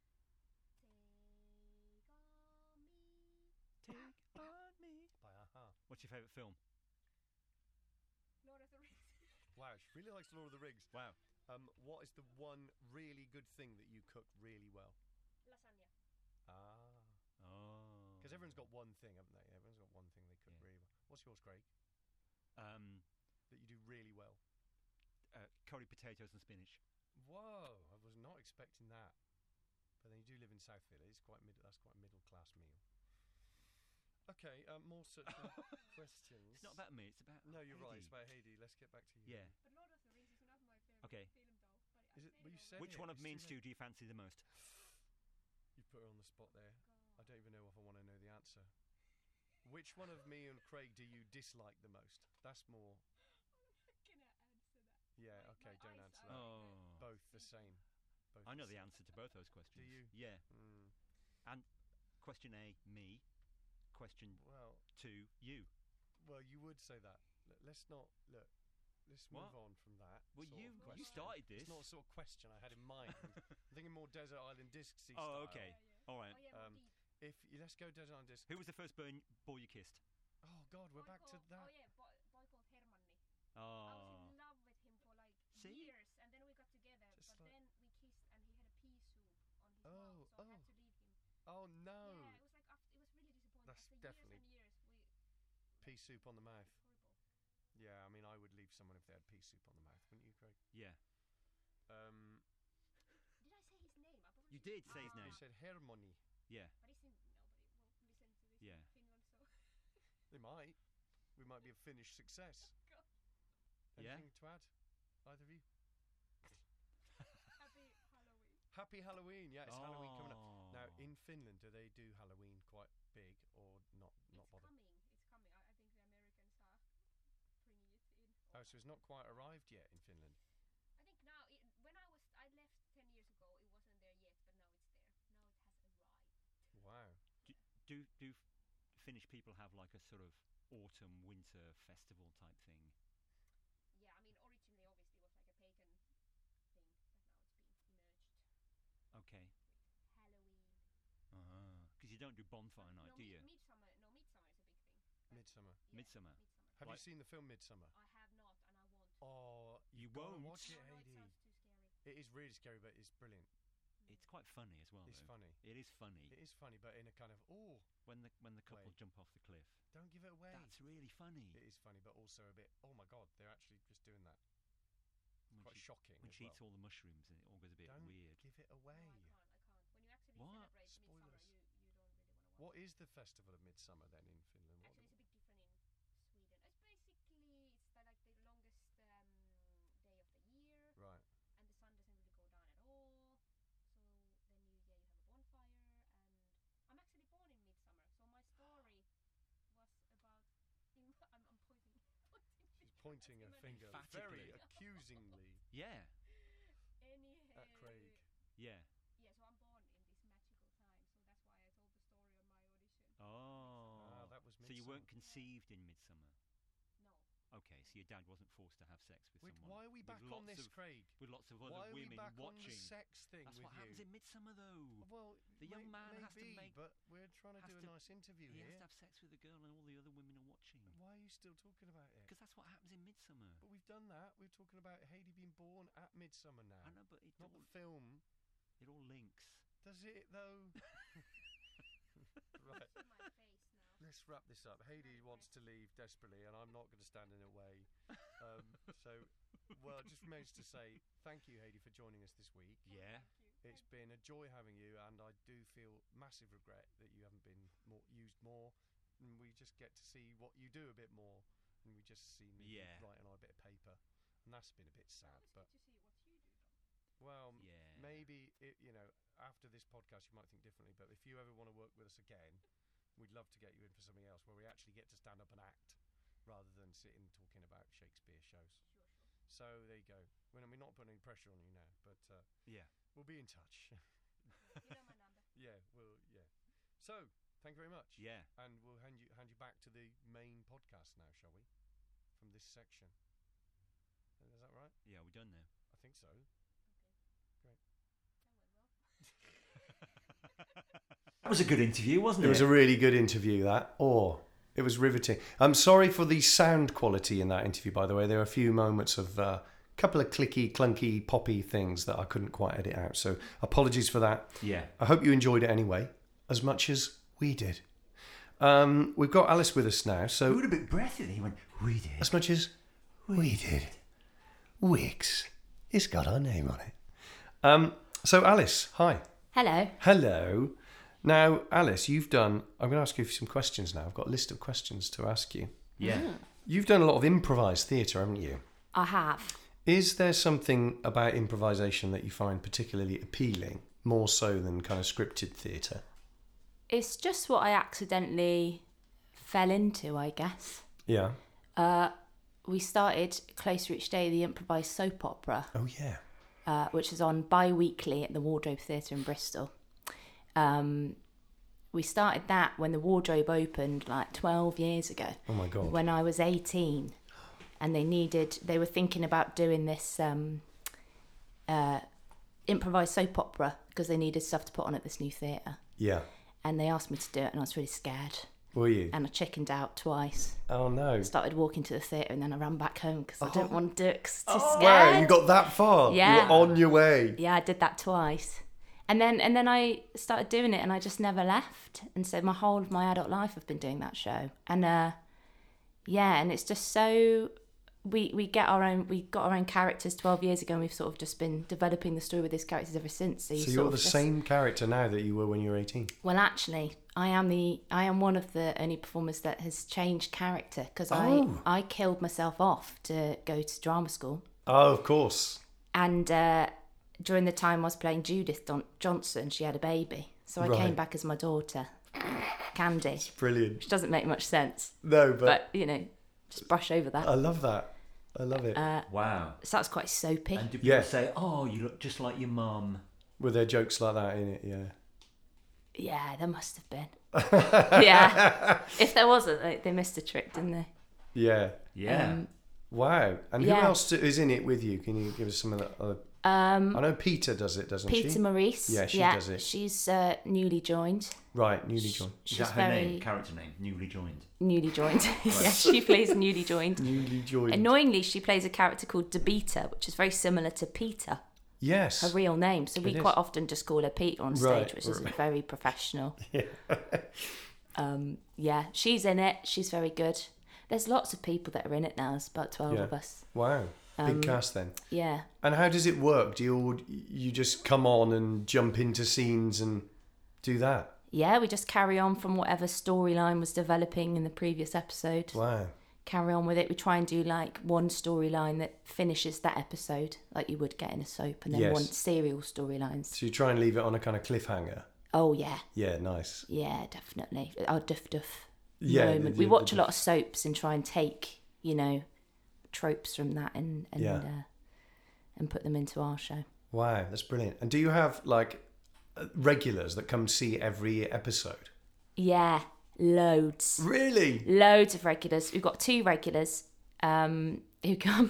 S4: Take on me.
S2: Take on me.
S1: By Aha.
S2: What's your favourite film?
S4: Lord of the Rings.
S1: Wow, she really likes Lord of the Rings.
S2: Wow.
S1: Um, what is the one really good thing that you cook really well?
S4: Lasagna.
S1: Ah.
S2: Oh.
S1: Because everyone's got one thing, haven't they? Everyone's got one thing they cook
S2: Yeah.
S1: really well. What's yours, Craig?
S2: Um,
S1: That you do really well?
S2: uh, curry potatoes and spinach.
S1: Whoa, I was not expecting that. But then you do live in Southfield. It's quite mid. That's quite a middle class meal. Okay, um, more searching questions.
S2: It's not about me. It's about
S1: No, you're right.
S2: Heidi.
S1: It's about Heidi. Let's get back to you.
S2: Yeah.
S4: But Lord of the Rings is not my favorite
S2: Okay.
S4: film, though. But I
S1: Is it-
S4: said
S1: well, you
S4: already.
S1: said
S2: Which
S1: it,
S2: one of
S1: it's
S2: me and
S1: too
S2: Stu
S1: late.
S2: do you fancy the most?
S1: You put her on the spot there.
S4: God.
S1: I don't even know if I want to know the answer. Which one of me and Craig do you dislike the most? That's more.
S4: I'm not gonna answer that.
S1: Yeah.
S4: My-
S1: Okay.
S4: my
S1: Don't
S4: eyes
S1: answer
S4: are
S1: that.
S2: Oh.
S1: Both the same. Both
S2: I know
S1: the
S2: the
S1: same.
S2: answer to both those questions.
S1: you?
S2: Yeah.
S1: Mm,
S2: And question A, me. Question
S1: well,
S2: two, you.
S1: well, you would say that. L- Let's not look. Let's
S2: What?
S1: move on from that.
S2: Well,
S1: sort of
S2: you you
S1: question.
S2: started this.
S1: It's not the sort of question I had in mind. I'm thinking more Desert Island Discs.
S2: Oh, okay.
S4: Yeah, yeah.
S2: All right.
S4: Oh, yeah, more
S1: Um,
S4: deep.
S1: If you, let's go Desert Island Discs.
S2: Who was the first burn, boy you kissed?
S1: Oh God, we're
S4: Boy
S1: back to
S4: called-
S1: that.
S4: Oh yeah, boy, boy called Hermanni.
S2: Oh.
S4: I was in love with him for like
S2: See?
S4: years, and then we got together.
S1: Just
S4: but
S1: like-
S4: then we kissed, and he had a pea soup on his
S1: Oh,
S4: mouth, so I had
S1: oh.
S4: to leave him.
S1: Oh no,
S4: Yeah, it was like after, it was really disappointing.
S1: That's
S4: After
S1: definitely-
S4: years and years, we
S1: pea soup on the
S4: it's
S1: mouth.
S4: horrible.
S1: Yeah, I mean, I would leave someone if they had pea soup on the mouth, wouldn't you, Craig?
S2: Yeah.
S1: Um,
S4: Did I say his name? I probably
S2: You
S4: should-
S2: did say his
S4: Ah,
S2: name.
S1: you said Hermione.
S2: Yeah.
S4: But he's in nobody will listen to this
S2: Yeah.
S4: in Finland, so
S1: They might. We might be a Finnish success.
S4: God,
S2: Yeah.
S1: Anything to add? Either of you?
S4: happy Halloween.
S1: Happy Halloween! Yeah, it's Halloween coming up.
S2: Oh.
S1: Now, in Finland, do they do Halloween quite big or not? Not
S4: It's
S1: bother?
S4: coming. It's coming. I, I think the Americans are bringing it in.
S1: Oh, so it's not quite arrived yet in Finland.
S4: I think now, it, when I was, I left ten years ago, it wasn't there yet, but now it's there. Now it has arrived.
S1: Wow.
S2: Do do, do f- Finnish people have like a sort of autumn winter festival type thing?
S4: Yeah, I mean, originally, obviously, it was like a pagan thing, but now it's been emerged
S2: Okay.
S4: with Halloween.
S2: Because you don't do bonfire night,
S4: no,
S2: do
S4: mid-
S2: you?
S4: Midsummer, no, Midsummer is a big thing. But
S1: Midsummer.
S4: yeah,
S2: Midsummer.
S4: Midsummer.
S1: Have you
S2: Like-
S1: seen the film Midsummer?
S4: I have not, and I want.
S1: Oh,
S2: You
S1: gotta
S2: won't?
S1: watch it,
S4: Oh, no, it
S1: Heidi.
S4: sounds too scary.
S1: It is really scary, but it's brilliant.
S2: It's quite funny as well.
S1: It's
S2: though.
S1: funny.
S2: It is funny
S1: It is funny, but in a kind of oh,
S2: when the when the couple
S1: Wait.
S2: jump off the cliff.
S1: don't give it away.
S2: That's really funny.
S1: It is funny, but also a bit. Oh my God, they're actually just doing that.
S2: when
S1: quite
S2: she,
S1: shocking
S2: when
S1: as
S2: she
S1: well.
S2: eats all the mushrooms and it all goes a bit
S1: Don't
S2: weird.
S1: give it
S4: No,
S1: away.
S4: I can't. I can't. When you actually
S2: What?
S4: celebrate Midsummer,
S1: Spoilers.
S4: you, you don't really want to watch.
S1: What
S4: it.
S1: is the festival of Midsummer then in Finland? What
S4: Actually, it's a bit different in Sweden. It's basically it's the, like the longest um, day of the year,
S1: right.
S4: and the sun doesn't really go down at all. So then you yeah you have a bonfire, and I'm actually born in Midsummer. So my story was about. In, I'm, I'm pointing. pointing
S1: She's
S4: finger
S1: pointing
S4: at
S1: a
S4: him.
S1: finger
S2: Emphatically.
S1: very accusingly
S2: Yeah.
S4: Anyhow,
S1: at Craig.
S2: Yeah.
S4: Yeah, so I'm born in this magical time, so that's why I told the story on my audition.
S2: Oh.
S1: Ah, that was
S2: So you
S1: Midsummer.
S2: weren't conceived in Midsummer.
S4: No.
S2: Okay, so your dad wasn't forced to have sex with
S1: Wait,
S2: someone.
S1: why are we
S2: with
S1: back on
S2: lots
S1: this,
S2: of-
S1: Craig?
S2: With lots of other
S1: Why are we
S2: women
S1: back
S2: watching.
S1: on the sex thing
S2: That's
S1: with
S2: what
S1: you?
S2: happens in Midsummer, though.
S1: Well,
S2: The young
S1: may-
S2: man has to
S1: maybe,
S2: make-
S1: But we're trying to
S2: has
S1: do a
S2: to-
S1: nice interview
S2: he
S1: here.
S2: has to have sex with a girl, and all the other women are watching.
S1: Why are you still talking about it?
S2: Because that's what happens in Midsummer.
S1: But we've done that. We're talking about Heidi being born at Midsummer now.
S2: I know, but it
S1: Not
S2: all,
S1: the film.
S2: it all links.
S1: Does it though? Right.
S4: See my face now.
S1: let's wrap this up. Hayley wants to leave desperately, and I'm not going to stand in her way. Um, so, well, it just remains to say thank you, Hayley, for joining us this week.
S2: Yeah.
S1: It's been a joy having you, and I do feel massive regret that you haven't been more, used more. And we just get to see what you do a bit more, and we just see me
S2: Yeah.
S1: writing on a bit of paper, and that's been a bit sad.
S4: It's
S1: But
S4: good to see what you do, John.
S1: well, m-
S2: Yeah.
S1: maybe it, you know, after this podcast, you might think differently. But if you ever want to work with us again, we'd love to get you in for something else where we actually get to stand up and act, rather than sitting talking about Shakespeare shows.
S4: Sure, sure.
S1: So there you go. We're we're not putting any pressure on you now, but uh,
S2: Yeah.
S1: we'll be in touch.
S4: You know my number.
S1: Yeah, well, yeah. So, thank you very much.
S2: Yeah.
S1: And we'll hand you hand you back to the main podcast now, shall we? From this section. Is that right?
S2: Yeah. We're done now.
S1: I think so.
S4: Okay.
S1: Great.
S4: That went well.
S2: That was a good interview, wasn't
S1: It
S2: it?
S1: was a really good interview, that. Or it was riveting. I'm sorry for the sound quality in that interview, by the way. There were a few moments of a uh, couple of clicky, clunky, poppy things that I couldn't quite edit out. So apologies for that.
S2: Yeah.
S1: I hope you enjoyed it anyway, as much as we did. Um, we've got Alice with us now,
S2: We
S1: so
S2: were a bit breathy. He went, we did.
S1: as much as we did. Wix. It's got our name on it. Um, so Alice, hi.
S3: Hello.
S1: Hello. Now, Alice, you've done... I'm going to ask you some questions now. I've got a list of questions to ask you.
S2: Yeah.
S1: You've done a lot of improvised theatre, haven't you?
S3: I have.
S1: Is there something about improvisation that you find particularly appealing, more so than kind of scripted theatre?
S3: It's just what I accidentally fell into, I guess.
S1: Yeah.
S3: Uh, we started Closer Each Day, the improvised soap opera,
S1: Oh, yeah.
S3: uh, which is on bi-weekly at the Wardrobe Theatre in Bristol. Um, we started that when the Wardrobe opened like twelve years ago.
S1: Oh, my God.
S3: When I was eighteen, and they needed, they were thinking about doing this um, uh, improvised soap opera because they needed stuff to put on at this new theatre.
S1: Yeah.
S3: And they asked me to do it, and I was really scared.
S1: Were you?
S3: And I chickened out twice.
S1: Oh, no.
S3: Started walking to the theatre, and then I ran back home because I
S1: Oh.
S3: didn't want to do it because I was too
S1: Wow,
S3: scared.
S1: you got that far?
S3: Yeah.
S1: You were on your way.
S3: Yeah, I did that twice. And then and then I started doing it, and I just never left. And so my whole of my adult life I've been doing that show. And uh, yeah, and it's just so we we get our own we got our own characters twelve years ago, and we've sort of just been developing the story with these characters ever since. So, you
S1: So
S3: sort
S1: you're
S3: of
S1: the
S3: just,
S1: same character now that you were when you were eighteen?
S3: Well, actually, I am the I am one of the only performers that has changed character because
S1: Oh.
S3: I I killed myself off to go to drama school.
S1: Oh, of course.
S3: And uh, during the time I was playing Judith Don- Johnson, she had a baby. So I
S1: Right.
S3: came back as my daughter, Candy,
S1: Brilliant.
S3: which doesn't make much sense.
S1: No, but,
S3: But, you know, just brush over that.
S1: I love that. I love it.
S3: Uh,
S2: Wow.
S3: so that's quite soapy.
S2: And do people
S1: Yeah.
S2: say, oh, you look just like your mum?
S1: Were there jokes like that in it? Yeah.
S3: Yeah, there must have been. Yeah. If there wasn't, they, they missed a trick, didn't they?
S1: Yeah.
S2: Yeah.
S3: Um,
S1: Wow. And who
S3: Yeah.
S1: else is in it with you? Can you give us some of that other...
S3: um,
S1: I know Peter does it, doesn't
S3: Peter
S1: she?
S3: Maurice.
S1: Yeah, she does it.
S3: She's uh, newly joined.
S1: Right, newly joined.
S2: Is
S3: She's
S2: that her
S3: very
S2: name, character name, newly joined?
S3: newly joined. Yeah, she plays newly joined.
S1: Newly joined.
S3: Annoyingly, she plays a character called Debita, which is very similar to Peter,
S1: Yes.
S3: her real name. So we
S1: It is.
S3: quite often just call her Peter on stage,
S1: Right,
S3: which is
S1: right.
S3: very professional. um, yeah, she's in it. She's very good. There's lots of people that are in it now. There's about twelve
S1: Yeah.
S3: of us.
S1: Wow.
S3: Um,
S1: Big cast then.
S3: Yeah.
S1: And how does it work? Do you all, you just come on and jump into scenes and do that?
S3: Yeah, we just carry on from whatever storyline was developing in the previous episode.
S1: Wow.
S3: Carry on with it. We try and do like one storyline that finishes that episode, like you would get in a soap, and then
S1: Yes.
S3: one serial storylines.
S1: So you try and leave it on a kind of cliffhanger.
S3: Oh yeah,
S1: Yeah, nice.
S3: yeah, definitely. Our duff duff
S1: Yeah,
S3: moment.
S1: the-
S3: we
S1: the-
S3: watch
S1: the
S3: a lot of soaps and try and take, you know, tropes from that and and
S1: Yeah.
S3: uh, and put them into our show.
S1: Wow, that's brilliant. And do you have like uh, regulars that come see every episode?
S3: Yeah, loads.
S1: Really?
S3: Loads of regulars. We've got two regulars um, who come,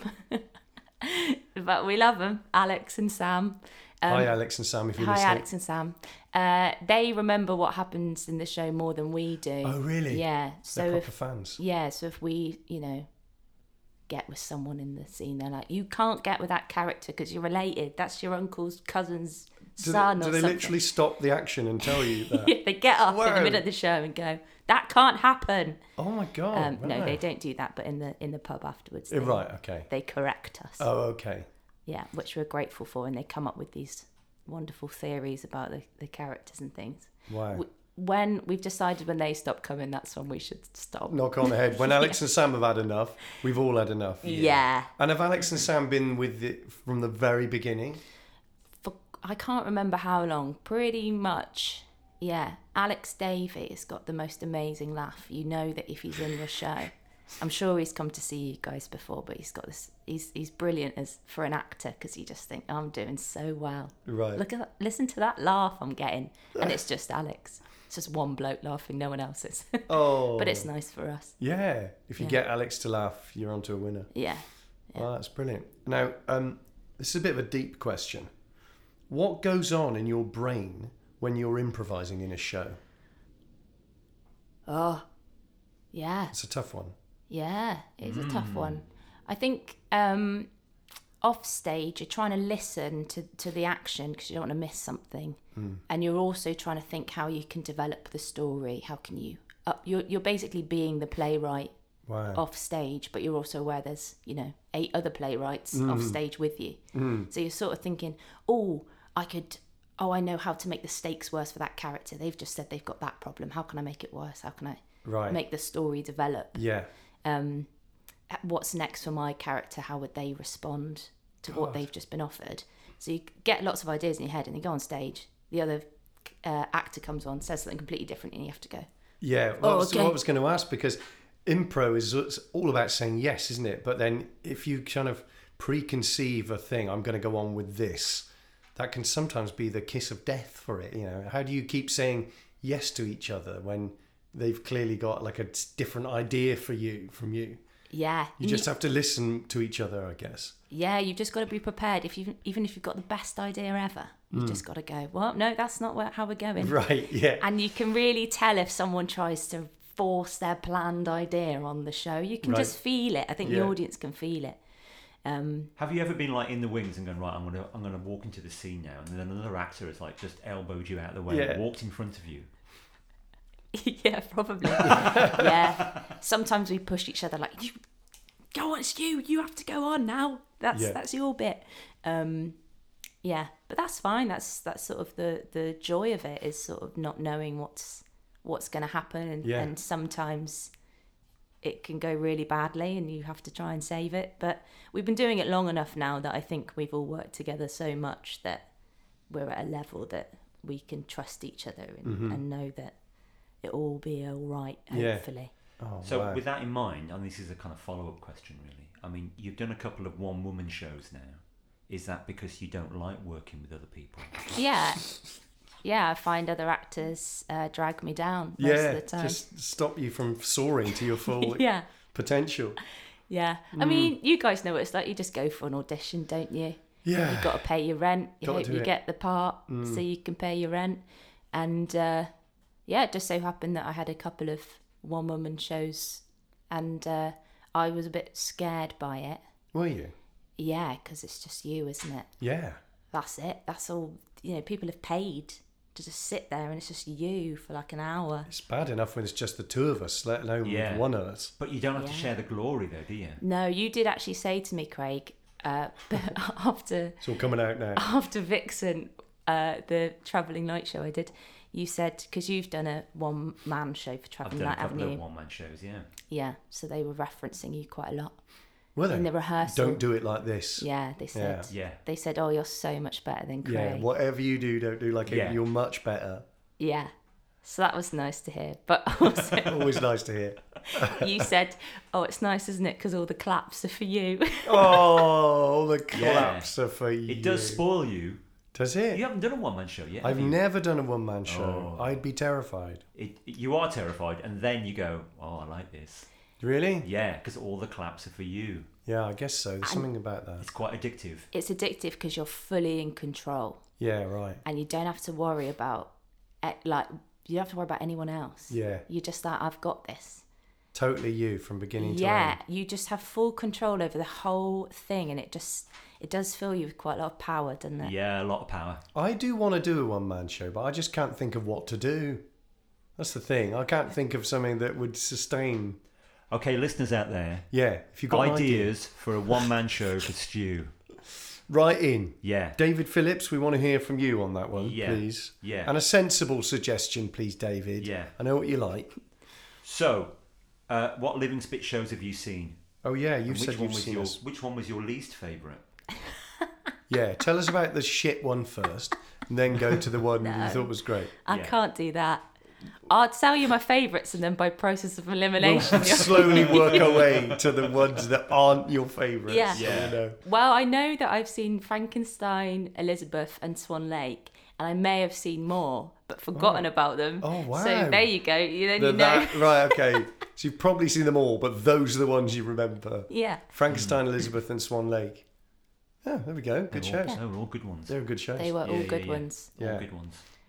S3: but we love them, Alex and Sam. Um,
S1: Hi, Alex and Sam, if you're
S3: Hi,
S1: listening.
S3: Alex and Sam. Uh, they remember what happens in the show more than we do.
S1: Oh, really?
S3: Yeah.
S1: They're
S3: So
S1: proper
S3: if
S1: fans.
S3: yeah, so if we, you know, get with someone in the scene, they're like, you can't get with that character because you're related. That's your uncle's cousin's
S1: Do
S3: son
S1: they,
S3: or
S1: do they
S3: something.
S1: literally stop the action and tell you that?
S3: They get up in
S1: Wow.
S3: the middle of the show and go, "That can't happen."
S1: Oh my god!
S3: Um, no,
S1: wow.
S3: they don't do that. But in the in the pub afterwards,
S1: Eh,
S3: they,
S1: Right. Okay.
S3: they correct us.
S1: Oh, okay.
S3: Yeah, which we're grateful for, and they come up with these wonderful theories about the, the characters and things.
S1: Wow.
S3: W- When we've decided when they stop coming, that's when we should stop.
S1: Knock on the head. When Alex and Sam have had enough, we've all had enough.
S3: Yeah.
S1: And have Alex and Sam been with it from the very beginning?
S3: For, I can't remember how long. Pretty much. Yeah. Alex Davey has got the most amazing laugh. You know that if he's in your show. I'm sure he's come to see you guys before, but he's got this. He's he's brilliant as for an actor because you just think, I'm doing so well.
S1: Right.
S3: Look at that, listen to that laugh I'm getting, and it's just Alex. It's just one bloke laughing, no one else is.
S1: Oh.
S3: But it's nice for us.
S1: Yeah. If you
S3: Yeah.
S1: get Alex to laugh, you're onto a winner.
S3: Yeah. Yeah.
S1: Well, that's brilliant. Now, um, this is a bit of a deep question. What goes on in your brain when you're improvising in a show?
S3: Oh. Yeah.
S1: It's a tough one.
S3: Yeah, it's a tough one. I think um, off stage, you're trying to listen to, to the action because you don't want to miss something, and you're also trying to think how you can develop the story. How can you? Up, you're you're basically being the playwright
S1: Wow.
S3: off stage, but you're also aware there's you know eight other playwrights
S1: Mm.
S3: off stage with you. So you're sort of thinking, oh, I could. Oh, I know how to make the stakes worse for that character. They've just said they've got that problem. How can I make it worse? How can I
S1: Right.
S3: make the story develop?
S1: Yeah.
S3: um, what's next for my character? How would they respond to what
S1: God.
S3: they've just been offered? So you get lots of ideas in your head, and you go on stage. The other uh, actor comes on, says something completely different, and you have to go,
S1: Yeah. Well,
S3: Oh,
S1: that's
S3: okay.
S1: what I was going to ask, because impro is it's all about saying yes, isn't it? But then if you kind of preconceive a thing, I'm going to go on with this, that can sometimes be the kiss of death for it. You know, how do you keep saying yes to each other when they've clearly got like a different idea for you from you?
S3: yeah.
S1: You just have to listen to each other, I guess.
S3: Yeah, you've just got to be prepared. If you even if you've got the best idea ever, you've just got to go, well, no, that's not where, how we're going.
S1: Right, yeah.
S3: And you can really tell if someone tries to force their planned idea on the show. You can
S1: Right.
S3: just feel it. I think the
S1: Yeah.
S3: audience can feel it. Um,
S2: Have you ever been like in the wings and gone, right, I'm gonna I'm gonna walk into the scene now, and then another actor has like just elbowed you out of the way,
S1: Yeah.
S2: and walked in front of you?
S3: yeah, probably. yeah. Sometimes we push each other like, you go on, it's you. You have to go on now. That's
S1: Yeah.
S3: that's your bit. Um, yeah, but that's fine. That's that's sort of the the joy of it, is sort of not knowing what's what's going to happen, and,
S1: Yeah.
S3: and sometimes it can go really badly, and you have to try and save it. But we've been doing it long enough now that I think we've all worked together so much that we're at a level that we can trust each other and, and know that it'll all be all right,
S1: Yeah.
S3: hopefully.
S1: Oh,
S2: So
S1: wow.
S2: with that in mind, and this is a kind of follow-up question really, I mean, you've done a couple of one-woman shows now. Is that because you don't like working with other people?
S3: Yeah. Yeah, I find other actors uh, drag me down most
S1: yeah,
S3: of the time.
S1: just stop you from soaring to your full
S3: yeah,
S1: potential.
S3: yeah.
S1: Mm.
S3: I mean, you guys know what it's like. You just go for an audition, don't you?
S1: Yeah.
S3: You've got to pay your rent. You
S1: Gotta
S3: hope
S1: do
S3: you
S1: it. Mm.
S3: get the part so you can pay your rent. And uh, yeah, it just so happened that I had a couple of one-woman shows, and uh, I was a bit scared by it.
S1: Were you?
S3: Yeah, because it's just you, isn't it?
S1: Yeah.
S3: That's it. That's all. You know, people have paid to just sit there, and it's just you for like an hour.
S1: It's bad enough when it's just the two of us, let alone
S2: Yeah.
S1: with one of us.
S2: But you don't have to
S3: Yeah.
S2: share the glory though, do you?
S3: No, you did actually say to me, Craig, uh, after
S1: It's all coming out now.
S3: after Vixen, uh, the travelling night show I did, you said, because you've done a one man show for
S2: I've
S3: travelling
S2: done a
S3: night,
S2: couple
S3: haven't
S2: of
S3: you?
S2: one-man shows, yeah.
S3: Yeah, so they were referencing you quite a lot
S1: Were they?
S3: in the rehearsal.
S1: Don't do it like this.
S3: Yeah, they said.
S2: Yeah.
S3: They said, "Oh, you're so much better than Craig."
S1: Yeah, whatever you do, don't do like it.
S2: Yeah.
S1: You're much better.
S3: Yeah. So that was nice to hear. But also,
S1: Always nice to hear.
S3: you said, "Oh, it's nice, isn't it? Because all the claps are for you."
S1: Oh, the claps are for you.
S2: It does spoil you.
S1: Does it?
S2: You haven't done a one-man show yet.
S1: I've
S2: have you?
S1: never done a one-man show.
S2: Oh.
S1: I'd be terrified.
S2: It, you are terrified, and then you go, "Oh, I like this."
S1: Really?
S2: Yeah, because all the claps are for you.
S1: Yeah, I guess so. There's something about that.
S2: It's quite addictive.
S3: It's addictive because you're fully in control,
S1: Yeah, right.
S3: and you don't have to worry about, eh, like, you don't have to worry about anyone else.
S1: Yeah.
S3: You're just like, I've got this.
S1: Totally you from beginning to
S3: Yeah,
S1: end.
S3: you just have full control over the whole thing, and it just It does fill you with quite a lot of power, doesn't it?
S2: Yeah, a lot of power.
S1: I do want to do a one-man show, but I just can't think of what to do. That's the thing. I can't think of something that would sustain.
S2: Okay, listeners out there,
S1: Yeah, if you've got
S2: ideas for a one-man show for Stu.
S1: right in.
S2: Yeah.
S1: David Phillips, we want to hear from you on that one,
S2: Yeah.
S1: please.
S2: Yeah.
S1: And a sensible suggestion, please, David.
S2: Yeah.
S1: I know what you like.
S2: So, uh, what Living Spit shows have you seen?
S1: Oh, yeah,
S2: And
S1: you've
S2: which
S1: said
S2: one
S1: you've
S2: was
S1: seen
S2: your
S1: us.
S2: Which one was your least favourite?
S1: Yeah, tell us about the shit one first, and then go to the one
S3: No.
S1: you thought was great.
S3: I
S2: Yeah.
S3: can't do that. I'll tell you my favourites, and then by process of
S1: We'll
S3: elimination, you'll-
S1: slowly work our way to the ones that aren't your favourites.
S3: Yeah.
S2: Yeah.
S1: You know.
S3: Well, I know that I've seen Frankenstein, Elizabeth, and Swan Lake, and I may have seen more, but forgotten about them.
S1: Oh, wow.
S3: So there you go. You then
S1: The-
S3: you know.
S1: that, right, okay. So you've probably seen them all, but those are the ones you remember.
S3: Yeah.
S1: Frankenstein, Elizabeth, and Swan Lake. Yeah, there we go. Good
S2: They
S1: shows.
S2: were all, they were all good ones.
S1: They were good shows.
S3: They were
S2: Yeah,
S3: all
S2: yeah,
S3: good
S2: yeah.
S3: ones.
S2: All
S1: Yeah.
S2: good ones.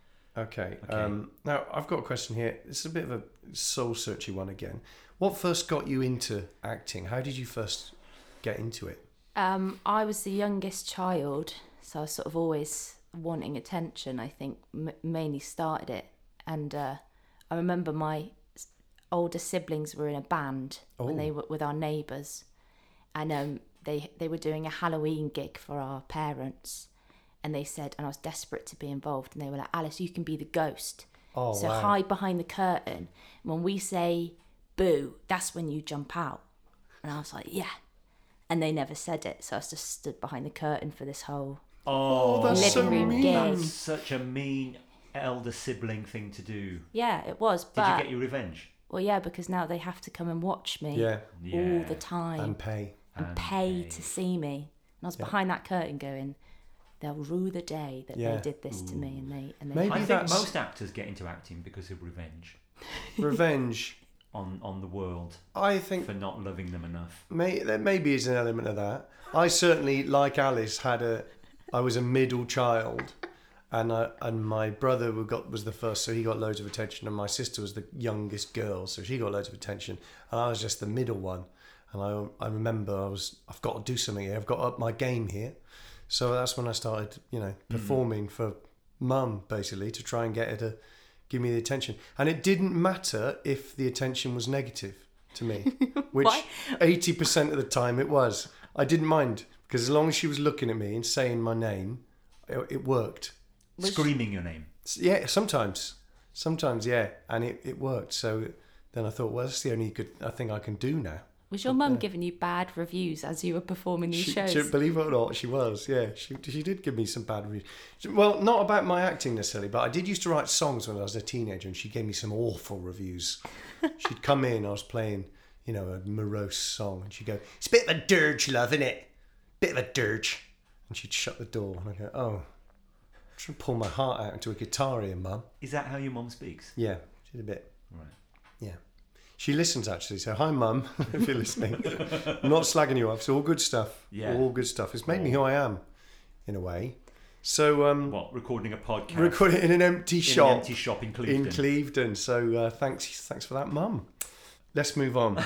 S1: Okay.
S2: Okay.
S1: Um, now, I've got a question here. This is a bit of a soul-searchy one again. What first got you into acting? How did you first get into it?
S3: Um, I was the youngest child, so I was sort of always wanting attention. I think m- mainly started it, and uh, I remember my s- older siblings were in a band when
S1: Oh.
S3: they were with our neighbours, and um, they they were doing a Halloween gig for our parents, and they said, and I was desperate to be involved, and they were like, Alice, you can be the ghost.
S1: Oh,
S3: so
S1: wow.
S3: hide behind the curtain. When we say boo, that's when you jump out. And I was like, yeah. And they never said it, so I was just stood behind the curtain for this whole
S2: Oh,
S1: that's
S3: living room
S1: mean.
S3: gig.
S2: That's such a mean elder sibling thing to do.
S3: Yeah, it was.
S2: Did
S3: But
S2: you get your revenge?
S3: well, yeah, because now they have to come and watch me
S1: Yeah.
S3: all
S2: Yeah.
S3: the time
S1: And pay.
S3: and,
S2: and
S3: pay,
S2: pay.
S3: to see me. And I was
S1: Yeah.
S3: behind that curtain going, they'll rue the day that
S1: Yeah.
S3: they did this to me, and they and they.
S1: Maybe
S2: I think
S1: that's-
S2: most actors get into acting because of revenge
S1: Revenge.
S2: on, on the world
S1: I think
S2: for not loving them enough.
S1: may, there maybe is an element of that. I certainly, like Alice, had a. I was a middle child, and I, and my brother who got was the first, so he got loads of attention, and my sister was the youngest girl, so she got loads of attention, and I was just the middle one. And I I remember I was I've got to do something here. I've got to up my game here. So that's when I started, you know, performing for mum basically to try and get her to give me the attention. And it didn't matter if the attention was negative to me, which
S3: Why?
S1: eighty percent of the time it was. I didn't mind because as long as she was looking at me and saying my name, it, it worked.
S3: Was-
S2: Screaming your name.
S1: S- Yeah, sometimes, sometimes, yeah, and it, it worked. So then I thought, well, that's the only good I think I can do now.
S3: Was your mum giving you bad reviews as you were performing these
S1: She,
S3: shows?
S1: she- believe it or not, she was. Yeah, she she did give me some bad reviews. Well, not about my acting necessarily, but I did used to write songs when I was a teenager, and she gave me some awful reviews. She'd come in, I was playing, you know, a morose song, and she'd go, "It's a bit of a dirge, love, innit? Bit of a dirge." And she'd shut the door, and I go, "Oh, I'm trying to pull my heart out into a guitar here, Mum."
S2: Is that how your mum speaks?
S1: Yeah, she did a bit.
S2: Right.
S1: Yeah. She listens actually, so hi Mum, if you're listening. I'm not slagging you off, it's all good stuff.
S2: Yeah.
S1: All good stuff. It's made me who I am, in a way. So, um,
S2: What, recording a podcast?
S1: recording in an empty
S2: in
S1: shop
S2: an empty shop in Clevedon.
S1: in Clevedon. So uh, thanks thanks for that, Mum. Let's move on.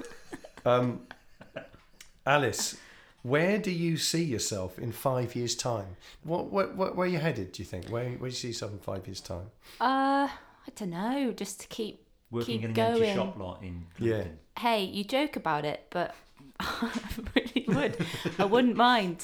S1: um, Alice, where do you see yourself in five years' time? What, what, what, where are you headed, do you think? Where, where do you see yourself in five years' time?
S3: Uh, I don't know. Just to keep
S2: Working
S3: keep
S2: in an
S3: going.
S2: empty shop lot in Clevedon.
S3: Hey, you joke about it, but I really would. I wouldn't mind.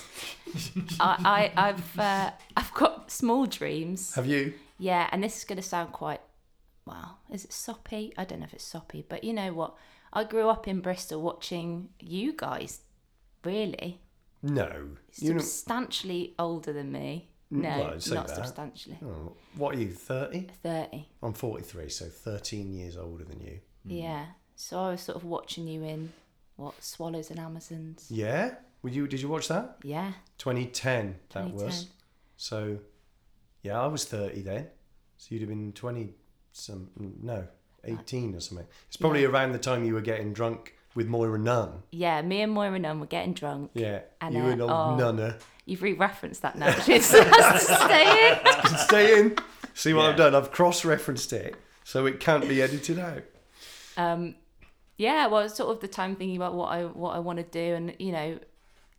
S3: I, I I've uh, I've got small dreams.
S1: Have you?
S3: Yeah, and this is going to sound quite, well, is it soppy? I don't know if it's soppy, but you know what? I grew up in Bristol watching you guys, really.
S1: No. You know,
S3: Substantially older than me. No,
S1: well, I'd say
S3: not
S1: that.
S3: substantially.
S1: oh, what are you, thirty?
S3: thirty.
S1: I'm forty-three, so thirteen years older than you.
S3: Yeah. So I was sort of watching you in, what, Swallows and Amazons?
S1: Yeah? Were you? Did you watch that?
S3: Yeah.
S1: twenty ten, that
S3: twenty ten.
S1: was. So, yeah, I was thirty then. So you'd have been twenty some, no, eighteen or something. It's probably
S3: Yeah.
S1: around the time you were getting drunk with Moira Nunn.
S3: Yeah, me and Moira Nunn were getting drunk.
S1: Yeah,
S3: And,
S1: you
S3: uh,
S1: and old
S3: oh.
S1: Nunner.
S3: You've re-referenced that now. It's has to stay in.
S1: Stay in. See what
S2: Yeah.
S1: I've done? I've cross-referenced it, so it can't be edited out.
S3: Um, yeah, well, it's sort of the time thinking about what I what I want to do, and you know,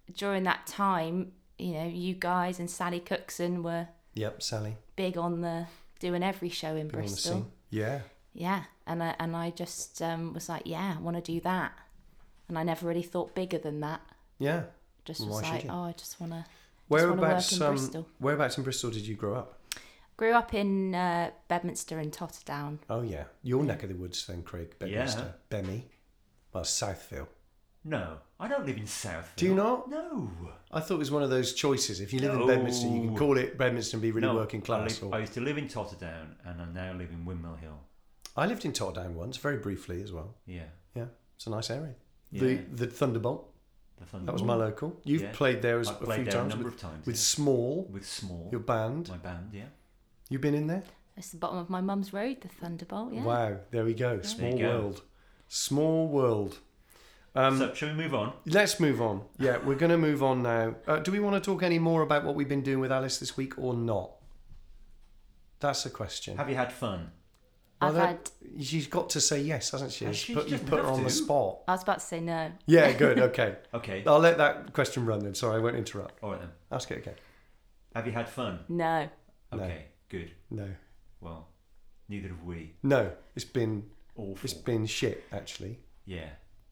S3: during that time, you know, you guys and Sally Cookson were
S1: Yep, Sally.
S3: big on the doing every show in
S1: Big on the
S3: Bristol.
S1: scene. Yeah.
S3: Yeah, and I, and I just um, was like, yeah, I want to do that. And I never really thought bigger than that.
S1: Yeah.
S3: Just
S1: Why
S3: was
S1: should
S3: like,
S1: you?
S3: oh, I just want to.
S1: Whereabouts,
S3: in
S1: um,
S3: Bristol.
S1: whereabouts in Bristol did you grow up?
S3: Grew up in uh, Bedminster and Totterdown.
S1: Oh, yeah. Your neck of the woods then, Craig. Bedminster. Bemmy. Well, Southville.
S2: No, I don't live in Southville.
S1: Do you not?
S2: No.
S1: I thought it was one of those choices. If you live in
S2: No.
S1: Bedminster, you can call it Bedminster and be really
S2: no,
S1: working class.
S2: I, live,
S1: or...
S2: I used to live in Totterdown, and I now live in Windmill Hill.
S1: I lived in Totterdown once, very briefly as well.
S2: Yeah.
S1: Yeah, it's a nice area.
S2: Yeah.
S1: The the Thunderbolt,
S2: The Thunder
S1: that was my local. You've
S2: Yeah.
S1: played there as,
S2: I've
S1: a
S2: played
S1: few
S2: there
S1: times
S2: a number
S1: with,
S2: of times
S1: with
S2: yeah.
S1: Small,
S2: with Small,
S1: your band.
S2: my band. Yeah.
S1: You been in there?
S3: It's the bottom of my mum's road, the Thunderbolt. Yeah.
S1: Wow, there we go. Small
S2: There you go.
S1: world. Small world. Um,
S2: so, shall we move on?
S1: Let's move on. Yeah, we're going to move on now. Uh, do we want to talk any more about what we've been doing with Alice this week or not? That's the question.
S2: Have you had fun?
S1: Well,
S3: I've
S1: that-
S3: had.
S1: She's got to say yes, hasn't she?
S2: Yeah,
S1: She's
S2: she
S1: put, you've
S2: doesn't
S1: put her
S2: have
S1: on the
S2: to.
S1: spot.
S3: I was about to say no.
S1: Yeah, good. Okay.
S2: Okay.
S1: I'll let that question run then. Sorry, I won't interrupt.
S2: All right then.
S1: Ask it again.
S2: Have you had fun?
S3: No.
S1: No.
S2: Okay. Good.
S1: No.
S2: Well, neither have we.
S1: No. It's been
S2: Awful.
S1: it's been shit actually.
S2: Yeah.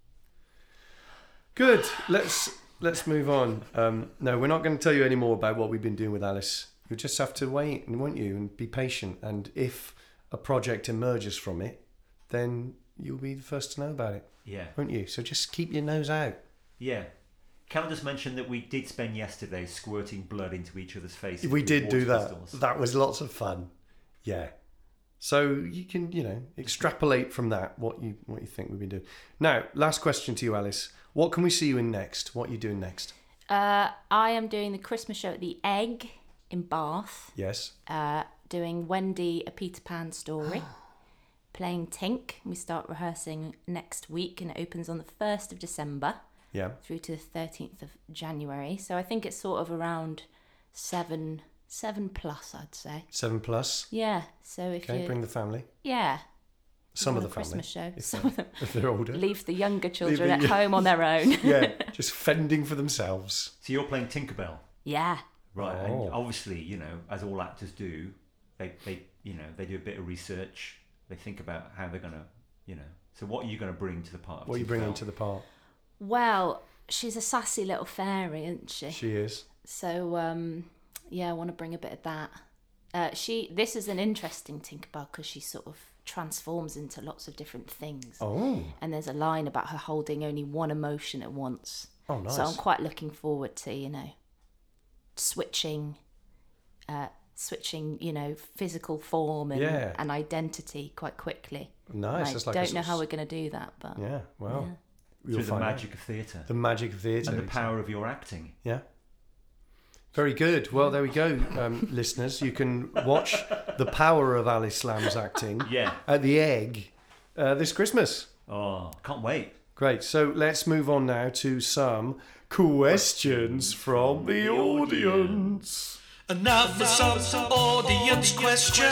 S1: Good. Let's let's move on. Um, no, we're not going to tell you any more about what we've been doing with Alice. You'll just have to wait, and won't you, and be patient. And if a project emerges from it, then you'll be the first to know about it,
S2: Yeah.
S1: won't you? So just keep your nose out.
S2: Yeah. Can I just mention that we did spend yesterday squirting blood into each other's faces?
S1: We
S2: with
S1: did do
S2: water
S1: that.
S2: pistols.
S1: That was lots of fun. Yeah. So you can, you know, extrapolate from that what you what you think we've been doing. Now, last question to you, Alice. What can we see you in next? What are you doing next?
S3: Uh, I am doing the Christmas show at the Egg in Bath.
S1: Yes.
S3: Uh, doing Wendy a Peter Pan story. Playing Tink. We start rehearsing next week and it opens on the first of December
S1: Yeah.
S3: through to the thirteenth of January. So I think it's sort of around seven seven plus, I'd say.
S1: Seven plus.
S3: Yeah. So if
S1: Okay,
S3: you
S1: bring the family.
S3: yeah.
S1: Some of
S3: want
S1: the
S3: a Christmas
S1: family.
S3: show.
S1: If
S3: Some
S1: they're,
S3: of them
S1: if they're older.
S3: leave the younger children
S1: the-
S3: at home on their own.
S1: Yeah. Just fending for themselves.
S2: So you're playing Tinkerbell,
S3: Yeah.
S2: right?
S1: Oh.
S2: And obviously, you know, as all actors do, they, they, you know, they do a bit of research. They think about how they're gonna, you know. So what are you gonna bring to the part? of
S1: What are you bringing
S2: Tinkerbell?
S1: to the part?
S3: Well, she's a sassy little fairy, isn't she?
S1: She is.
S3: So um, yeah, I want to bring a bit of that. Uh, she. This is an interesting Tinkerbell because she sort of transforms into lots of different things.
S1: Oh.
S3: And there's a line about her holding only one emotion at once.
S1: Oh, nice.
S3: So I'm quite looking forward to, you know, switching, uh, switching, you know, physical form and,
S1: Yeah.
S3: and identity quite quickly.
S1: Nice.
S3: I
S1: That's like
S3: don't
S1: a
S3: know
S1: sort
S3: how
S1: of-
S3: we're going to do that, but
S1: Yeah. Well.
S3: Yeah.
S1: You'll
S2: Through the
S1: find out.
S2: magic of theatre
S1: The magic of theatre.
S2: and the power of your acting.
S1: Yeah. Very good. Well, there we go, um, listeners. You can watch the power of Alice Lamb's acting
S2: Yeah.
S1: at the Egg uh, this Christmas.
S2: Oh, can't wait.
S1: Great. So let's move on now to some questions from the audience.
S5: And now for some audience questions.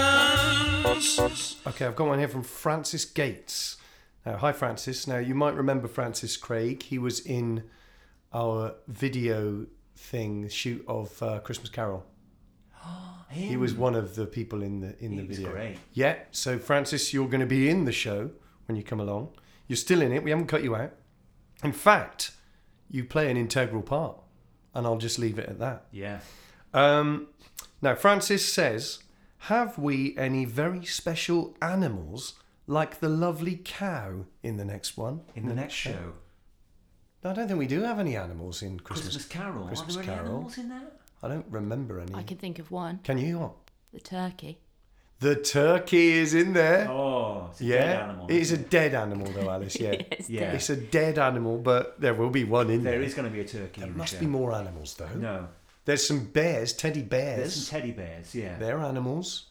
S1: Okay, I've got one here from Francis Gates. Now, hi, Francis. Now, you might remember Francis Craig. He was in our video thing, shoot of uh, Christmas Carol. He was one of the people in the in
S2: He
S1: the
S2: was
S1: video.
S2: great.
S1: Yeah. So, Francis, you're going to be in the show when you come along. You're still in it. We haven't cut you out. In fact, you play an integral part, and I'll just leave it at that.
S2: Yeah.
S1: Um, now, Francis says, have we any very special animals like the lovely cow in the next one?
S2: In the next show.
S1: No, I don't think we do have any animals in Christmas.
S2: Christmas Carol.
S1: Christmas
S2: Are there any
S1: Carol.
S2: animals in that?
S1: I don't remember any.
S3: I can think of one.
S1: Can you? What?
S3: The turkey.
S1: The turkey is in there.
S2: Oh, it's a
S1: yeah,
S2: dead animal.
S1: it is a
S2: isn't it?
S1: dead animal though, Alice. Yeah,
S3: It's
S2: Yeah.
S3: dead.
S1: it's a dead animal, but there will be one in there.
S2: There is going to be a turkey
S1: There
S2: in the
S1: must
S2: show.
S1: be more animals though.
S2: No.
S1: There's some bears, teddy bears.
S2: There's some teddy bears, yeah.
S1: They're animals.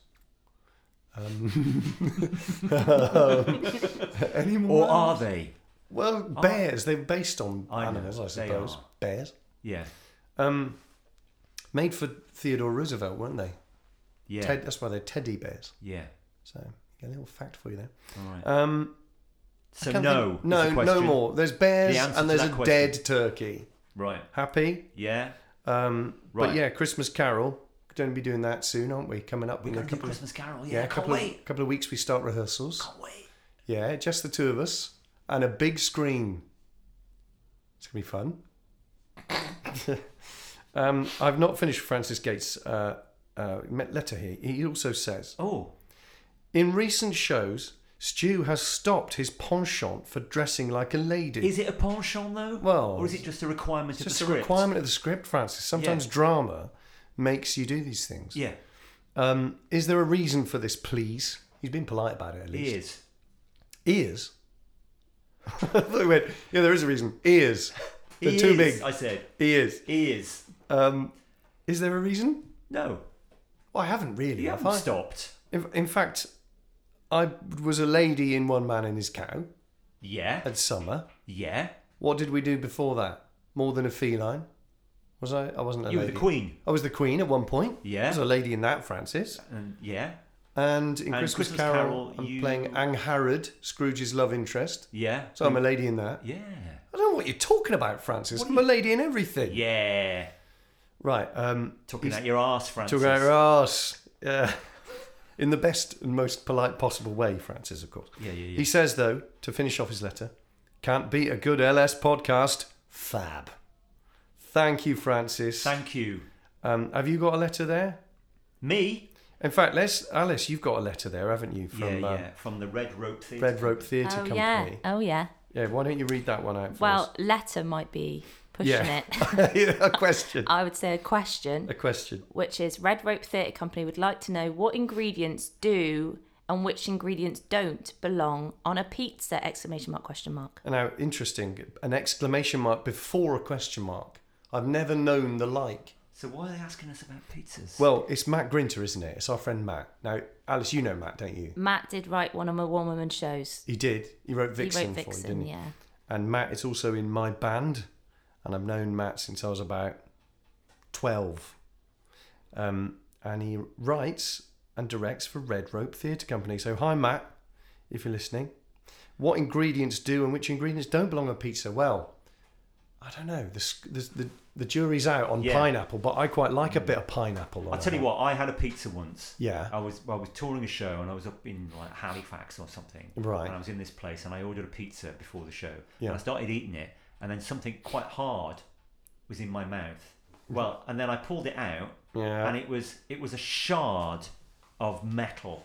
S1: Um, um, any more?
S2: Or are
S1: animals?
S2: they?
S1: Well, bears. They're based on
S2: I know,
S1: animals, I
S2: they
S1: suppose.
S2: are.
S1: Bears.
S2: Yeah.
S1: Um, made for Theodore Roosevelt, weren't they?
S2: Yeah.
S1: Ted, that's why they're teddy bears.
S2: Yeah.
S1: So, a little fact for you there.
S2: All right.
S1: Um,
S2: so
S1: can't
S2: no.
S1: think-
S2: is
S1: no,
S2: the
S1: no
S2: question.
S1: more. There's bears
S2: The answer
S1: and
S2: to
S1: there's
S2: that
S1: a
S2: question.
S1: dead turkey.
S6: Right.
S1: Happy?
S6: Yeah.
S1: Um,
S6: Right.
S1: But yeah, Christmas Carol. Going to be doing that soon, aren't we? Coming up
S6: We're
S1: in a
S6: going to do
S1: couple
S6: Christmas Carol.
S1: of
S6: Yeah,
S1: yeah, a
S6: can't
S1: couple
S6: wait.
S1: of couple of weeks we start rehearsals.
S6: Can't wait.
S1: Yeah, just the two of us and a big screen. It's gonna be fun. um, I've not finished Francis Gates' uh, uh, letter here. He also says,
S6: Oh.
S1: in recent shows, Stu has stopped his penchant for dressing like a lady.
S6: Is it a penchant though?
S1: Well,
S6: or is it just a requirement
S1: It's
S6: of
S1: just
S6: the
S1: a
S6: script?
S1: requirement of the script, Francis. Sometimes
S6: Yeah.
S1: drama makes you do these things.
S6: Yeah.
S1: Um, is there a reason for this, please? He's been polite about it, at least.
S6: Ears.
S1: Ears? I thought he went, yeah, there is a reason. Ears. They're
S6: Ears,
S1: too big.
S6: I said.
S1: Ears.
S6: Ears.
S1: Um, is there a reason?
S6: No.
S1: Well, I haven't really.
S6: You
S1: have
S6: haven't
S1: I?
S6: stopped.
S1: In, in fact, I was a lady in One Man and His Cow
S6: Yeah.
S1: at summer.
S6: Yeah.
S1: What did we do before that? More Than a Feline? Was I? I wasn't a
S6: You were
S1: lady.
S6: the queen.
S1: I was the queen at one point.
S6: Yeah.
S1: I was a lady in that, Francis.
S6: And yeah.
S1: And in
S6: And
S1: Christmas,
S6: Christmas
S1: Carol,
S6: Carol,
S1: I'm
S6: you-
S1: playing Angharad, Scrooge's love interest.
S6: Yeah.
S1: So I'm a lady in that.
S6: Yeah.
S1: I don't know what you're talking about, Francis.
S6: What
S1: I'm
S6: are
S1: a lady in everything.
S6: Yeah.
S1: Right. Um,
S6: Talking
S1: he's-
S6: out your arse, Francis.
S1: Talking out your arse. Yeah. In the best and most polite possible way, Francis, of course.
S6: Yeah, yeah, yeah.
S1: He says, though, to finish off his letter, can't beat a good L S podcast. Fab. Thank you, Francis.
S6: Thank you.
S1: Um, have you got a letter there?
S6: Me?
S1: In fact, let's, Alice, you've got a letter there, haven't you? From
S6: yeah,
S1: um,
S6: yeah. From the Red Rope Theatre.
S1: Red Rope Theatre
S3: Oh
S1: Company.
S3: yeah. Oh yeah.
S1: Yeah, why don't you read that one out for
S3: Well,
S1: us?
S3: letter might be pushing
S1: Yeah.
S3: it.
S1: A question.
S3: I would say a question,
S1: A question.
S3: which is Red Rope Theatre Company would like to know what ingredients do and which ingredients don't belong on a pizza! Exclamation mark, question mark.
S1: And now, interesting, an exclamation mark before a question mark. I've never known the like.
S6: So why are they asking us about pizzas?
S1: Well, it's Matt Grinter, isn't it? It's our friend Matt. Now, Alice, you know Matt, don't you?
S3: Matt did write one of my one woman shows.
S1: He did. He wrote Vixen,
S3: he wrote
S1: for you,
S3: Vixen,
S1: didn't he?
S3: yeah.
S1: And Matt is also in my band, and I've known Matt since I was about twelve. Um, and he writes and directs for Red Rope Theatre Company. So, hi Matt, if you're listening. What ingredients do and which ingredients don't belong on pizza? Well, I don't know. The the the, the jury's out on
S6: Yeah.
S1: pineapple, but I quite like a bit of pineapple. on
S6: I'll tell
S1: it.
S6: you what, I had a pizza once.
S1: Yeah.
S6: I was well, I was touring a show and I was up in like Halifax or something.
S1: Right.
S6: And I was in this place and I ordered a pizza before the show.
S1: Yeah.
S6: And I started eating it and then something quite hard was in my mouth. Well, and then I pulled it out
S1: Yeah.
S6: and it was it was a shard of metal.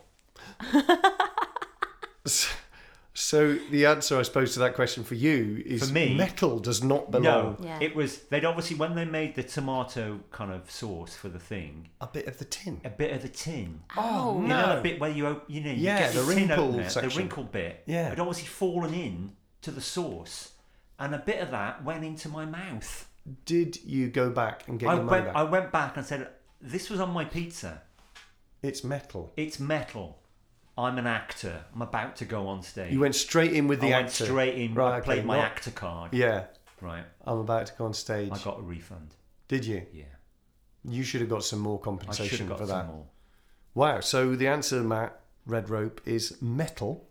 S1: So the answer, I suppose, to that question for you is
S6: For me-
S1: metal does not belong.
S6: No,
S3: Yeah.
S6: it was they'd obviously when they made the tomato kind of sauce for the thing,
S1: A bit of the tin.
S6: a bit of the tin.
S1: Oh,
S6: You know the bit where you op- you know you
S1: Yeah,
S6: get
S1: the
S6: the tin
S1: wrinkle
S6: opener, the
S1: section.
S6: wrinkle bit.
S1: Yeah.
S6: had obviously fallen in to the sauce, and a bit of that went into my mouth.
S1: Did you go back and get
S6: I
S1: your money
S6: went
S1: back?
S6: I went back and said, "This was on my pizza.
S1: It's metal.
S6: It's metal. I'm an actor. I'm about to go on stage."
S1: You went straight in with the
S6: I went
S1: actor.
S6: straight in.
S1: Right,
S6: I played
S1: okay,
S6: my
S1: not-
S6: actor card.
S1: Yeah,
S6: Right.
S1: I'm about to go on stage.
S6: I got a refund.
S1: Did you?
S6: Yeah.
S1: You should have got some more
S6: I should
S1: compensation
S6: have got
S1: for
S6: some
S1: that.
S6: more.
S1: Wow. So the answer, Matt Red Rope, is metal.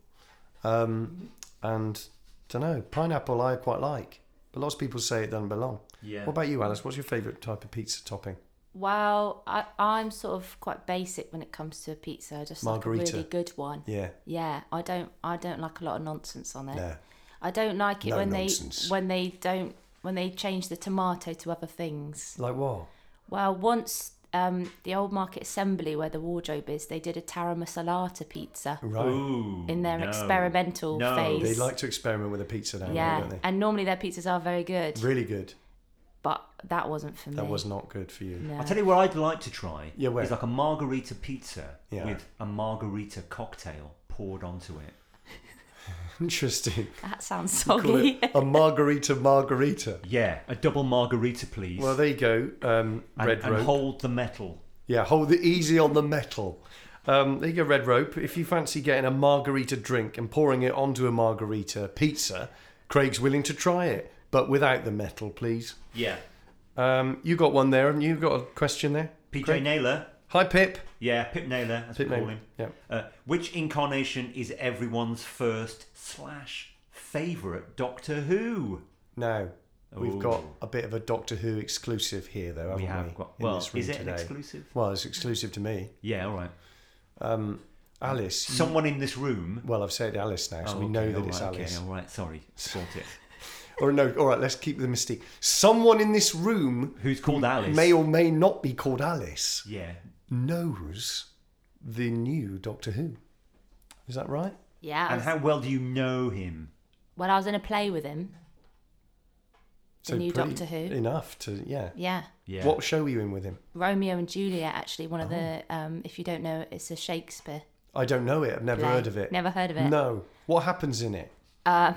S1: Um, and don't know, pineapple I quite like, but lots of people say it doesn't belong.
S6: Yeah.
S1: What about you, Alice? What's your favourite type of pizza topping?
S3: Well, I, I'm sort of quite basic when it comes to a pizza. I just
S1: Margarita.
S3: like a really good one.
S1: Yeah.
S3: Yeah, I don't I don't like a lot of nonsense on it.
S1: No.
S3: I don't like it
S1: No
S3: when
S1: nonsense.
S3: they when they don't when they change the tomato to other things.
S1: Like what?
S3: Well, once um, the old Market Assembly where the wardrobe is, they did a Tara Masalata pizza
S1: Right.
S6: Ooh,
S3: in their
S6: no.
S3: experimental
S6: No.
S3: phase.
S1: They like to experiment with a pizza down
S3: yeah,
S1: there, don't they?
S3: and normally their pizzas are very good,
S1: Really good.
S3: but that wasn't for me.
S1: That was not good for you.
S3: No.
S6: I'll tell you what I'd like to try.
S1: Yeah, where?
S6: Is like a margarita pizza
S1: Yeah.
S6: with a margarita cocktail poured onto it.
S1: Interesting.
S3: That sounds
S1: Call
S3: soggy.
S1: it a margarita margarita.
S6: Yeah, a double margarita, please.
S1: Well, there you go. Um,
S6: and,
S1: red
S6: and
S1: rope.
S6: hold the metal.
S1: Yeah, hold it easy on the metal. Um, there you go, red rope. If you fancy getting a margarita drink and pouring it onto a margarita pizza, Craig's willing to try it, but without the metal, please.
S6: Yeah.
S1: Um, you got one there, haven't you? Got a question there?
S6: P J
S1: Craig?
S6: Naylor.
S1: Hi, Pip.
S6: Yeah, Pip Naylor, as
S1: Pip
S6: we call
S1: Naylor,
S6: him.
S1: yeah.
S6: Uh, which incarnation is everyone's first slash favourite Doctor Who?
S1: Now, We've
S6: Ooh.
S1: got a bit of a Doctor Who exclusive here, though, haven't
S6: We
S1: we?
S6: have got.
S1: in
S6: Well,
S1: this room
S6: is it
S1: today.
S6: an exclusive?
S1: Well, it's exclusive to me.
S6: Yeah, all right.
S1: Um, Alice. you-
S6: Someone in this room.
S1: well, I've said Alice now, so
S6: Oh,
S1: we know
S6: okay,
S1: that
S6: all
S1: it's
S6: right,
S1: Alice.
S6: Okay, all right. Sorry, sort it.
S1: Or no, all right, let's keep the mystique. Someone in this room
S6: Who's called Alice?
S1: may or may not be called Alice
S6: Yeah.
S1: knows the new Doctor Who. Is that right?
S3: Yeah. I
S6: And
S3: was-
S6: how well do you know him?
S3: well, I was in a play with him. The new
S1: pretty
S3: Doctor Who.
S1: Enough to, yeah.
S3: Yeah.
S6: Yeah.
S1: What show were you in with him?
S3: Romeo and Juliet, actually, one of
S1: Oh.
S3: the, um, if you don't know, it's a Shakespeare
S1: I don't know it. I've never
S3: play.
S1: heard of it.
S3: Never heard of it.
S1: No. What happens in it?
S3: Um,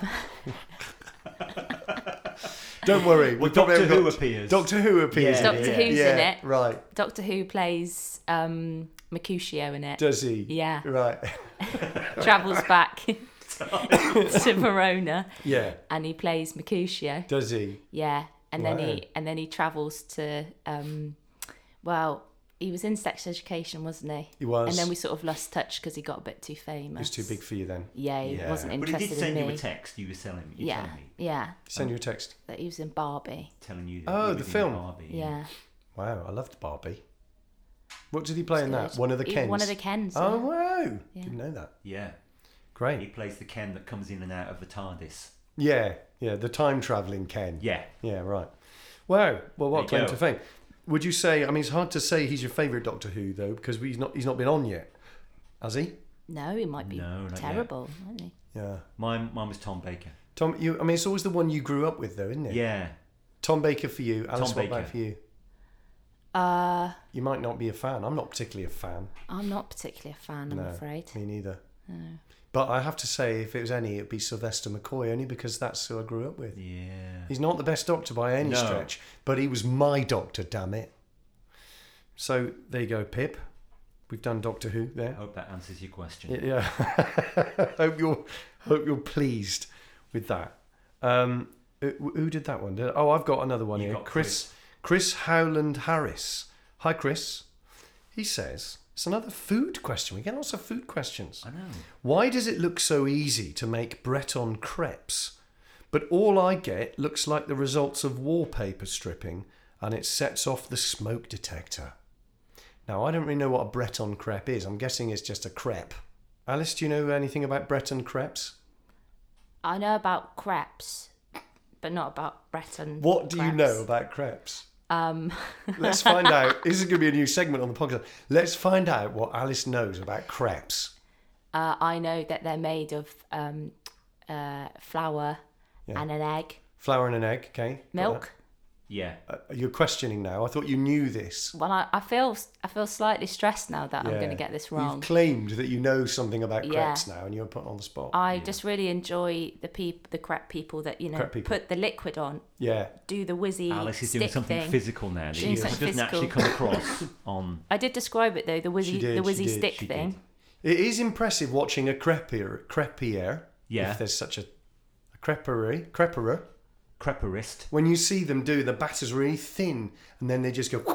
S1: Don't worry.
S6: Well,
S1: we probably
S6: Doctor
S1: haven't
S6: Who
S1: got-
S6: appears.
S1: Doctor Who appears.
S6: Yeah,
S1: in
S3: Doctor
S1: it.
S3: Who's
S1: yeah,
S3: in it.
S1: Right.
S3: Doctor Who plays um, Mercutio in it.
S1: Does he?
S3: Yeah.
S1: Right.
S3: Travels back to Verona
S1: Yeah.
S3: and he plays Mercutio.
S1: Does he?
S3: Yeah. And then
S1: Wow.
S3: he and then he travels to um, well, he was in Sex Education, wasn't he?
S1: He was.
S3: And then we sort of lost touch because he got a bit too famous.
S1: He was too big for you then.
S3: Yeah, he
S1: Yeah.
S3: wasn't
S6: But he
S3: interested
S6: did send
S3: in
S6: you
S3: me.
S6: a text. You were telling me. You
S3: yeah,
S6: telling me.
S3: yeah.
S1: Send you a text.
S3: That he was in Barbie.
S6: Telling you. That
S1: Oh,
S6: he
S1: the
S6: was in
S1: film.
S6: Barbie.
S3: Yeah.
S1: Wow, I loved Barbie. What did he play in
S3: Good.
S1: that? One of the
S3: He-
S1: Kens?
S3: One of the Kens.
S1: Oh,
S3: yeah.
S1: wow.
S3: Yeah.
S1: Didn't know that.
S6: Yeah. He
S1: Great.
S6: plays the Ken that comes in and out of the TARDIS.
S1: Yeah, yeah, the time travelling Ken.
S6: Yeah.
S1: Yeah, right. Wow. Well, what
S6: There
S1: claim
S6: you go.
S1: to fame? Would you say? I mean, it's hard to say he's your favourite Doctor Who though, because he's not. He's not been on yet, has he?
S3: No, he might be
S6: No, not yet.
S3: terrible, won't he?
S1: Yeah.
S6: Mine, mine was Tom Baker.
S1: Tom, you. I mean, it's always the one you grew up with, though, isn't it?
S6: Yeah.
S1: Tom Baker for you. Alice,
S6: Tom
S1: what about
S6: Baker.
S1: for you?
S3: Uh,
S1: You might not be a fan. I'm not particularly a fan.
S3: I'm not particularly a fan, I'm
S1: no,
S3: afraid.
S1: me neither.
S3: No.
S1: But I have to say, if it was any, it'd be Sylvester McCoy, only because that's who I grew up with.
S6: Yeah.
S1: He's not the best Doctor by any
S6: No.
S1: stretch, but he was my Doctor, damn it. So there you go, Pip. We've done Doctor Who
S6: I
S1: there.
S6: hope that answers your question.
S1: Yeah. hope you're hope you're pleased with that. Um, who who did that one? Did, oh, I've got another one
S6: You
S1: here.
S6: got
S1: Chris Chris Howland Harris. Hi, Chris. He says it's another food question. We get lots of food questions.
S6: I know.
S1: Why does it look so easy to make Breton crepes, but all I get looks like the results of wallpaper stripping, and it sets off the smoke detector? Now, I don't really know what a Breton crepe is. I'm guessing it's just a crepe. Alice, do you know anything about Breton crepes?
S3: I know about crepes, but not about Breton.
S1: What do you
S3: crepes.
S1: know about crepes?
S3: Um,
S1: Let's find out. This is going to be a new segment on the podcast. Let's find out what Alice knows about crepes.
S3: uh, I know that they're made of um, uh, flour
S1: Yeah.
S3: and an egg,
S1: Flour and an egg, okay? Got
S3: milk.
S6: Yeah.
S1: that. Uh, you're questioning now. I thought you knew this.
S3: Well, I, I feel I feel slightly stressed now that I'm
S1: Yeah.
S3: going to get this wrong.
S1: You've claimed that you know something about
S3: Yeah.
S1: crepes now, and you're put on the spot.
S3: I just really enjoy the peop- the crepe people that you know
S1: Crepe people.
S3: put the liquid on,
S1: Yeah.
S3: do the whizzy
S6: Alice is
S3: stick
S6: doing something
S3: thing.
S6: physical now that
S3: Doing
S6: you
S3: something
S6: doesn't actually come
S3: physical.
S6: across on.
S3: I did describe it though, the whizzy
S1: She did,
S3: the
S1: she
S3: whizzy
S1: did,
S3: stick
S6: she
S3: thing.
S6: did.
S1: It is impressive watching a crepier, crepier,
S6: Yeah.
S1: if there's such a, a creperie, creperer.
S6: Creperist.
S1: When you see them do, the batter's really thin, and then they just go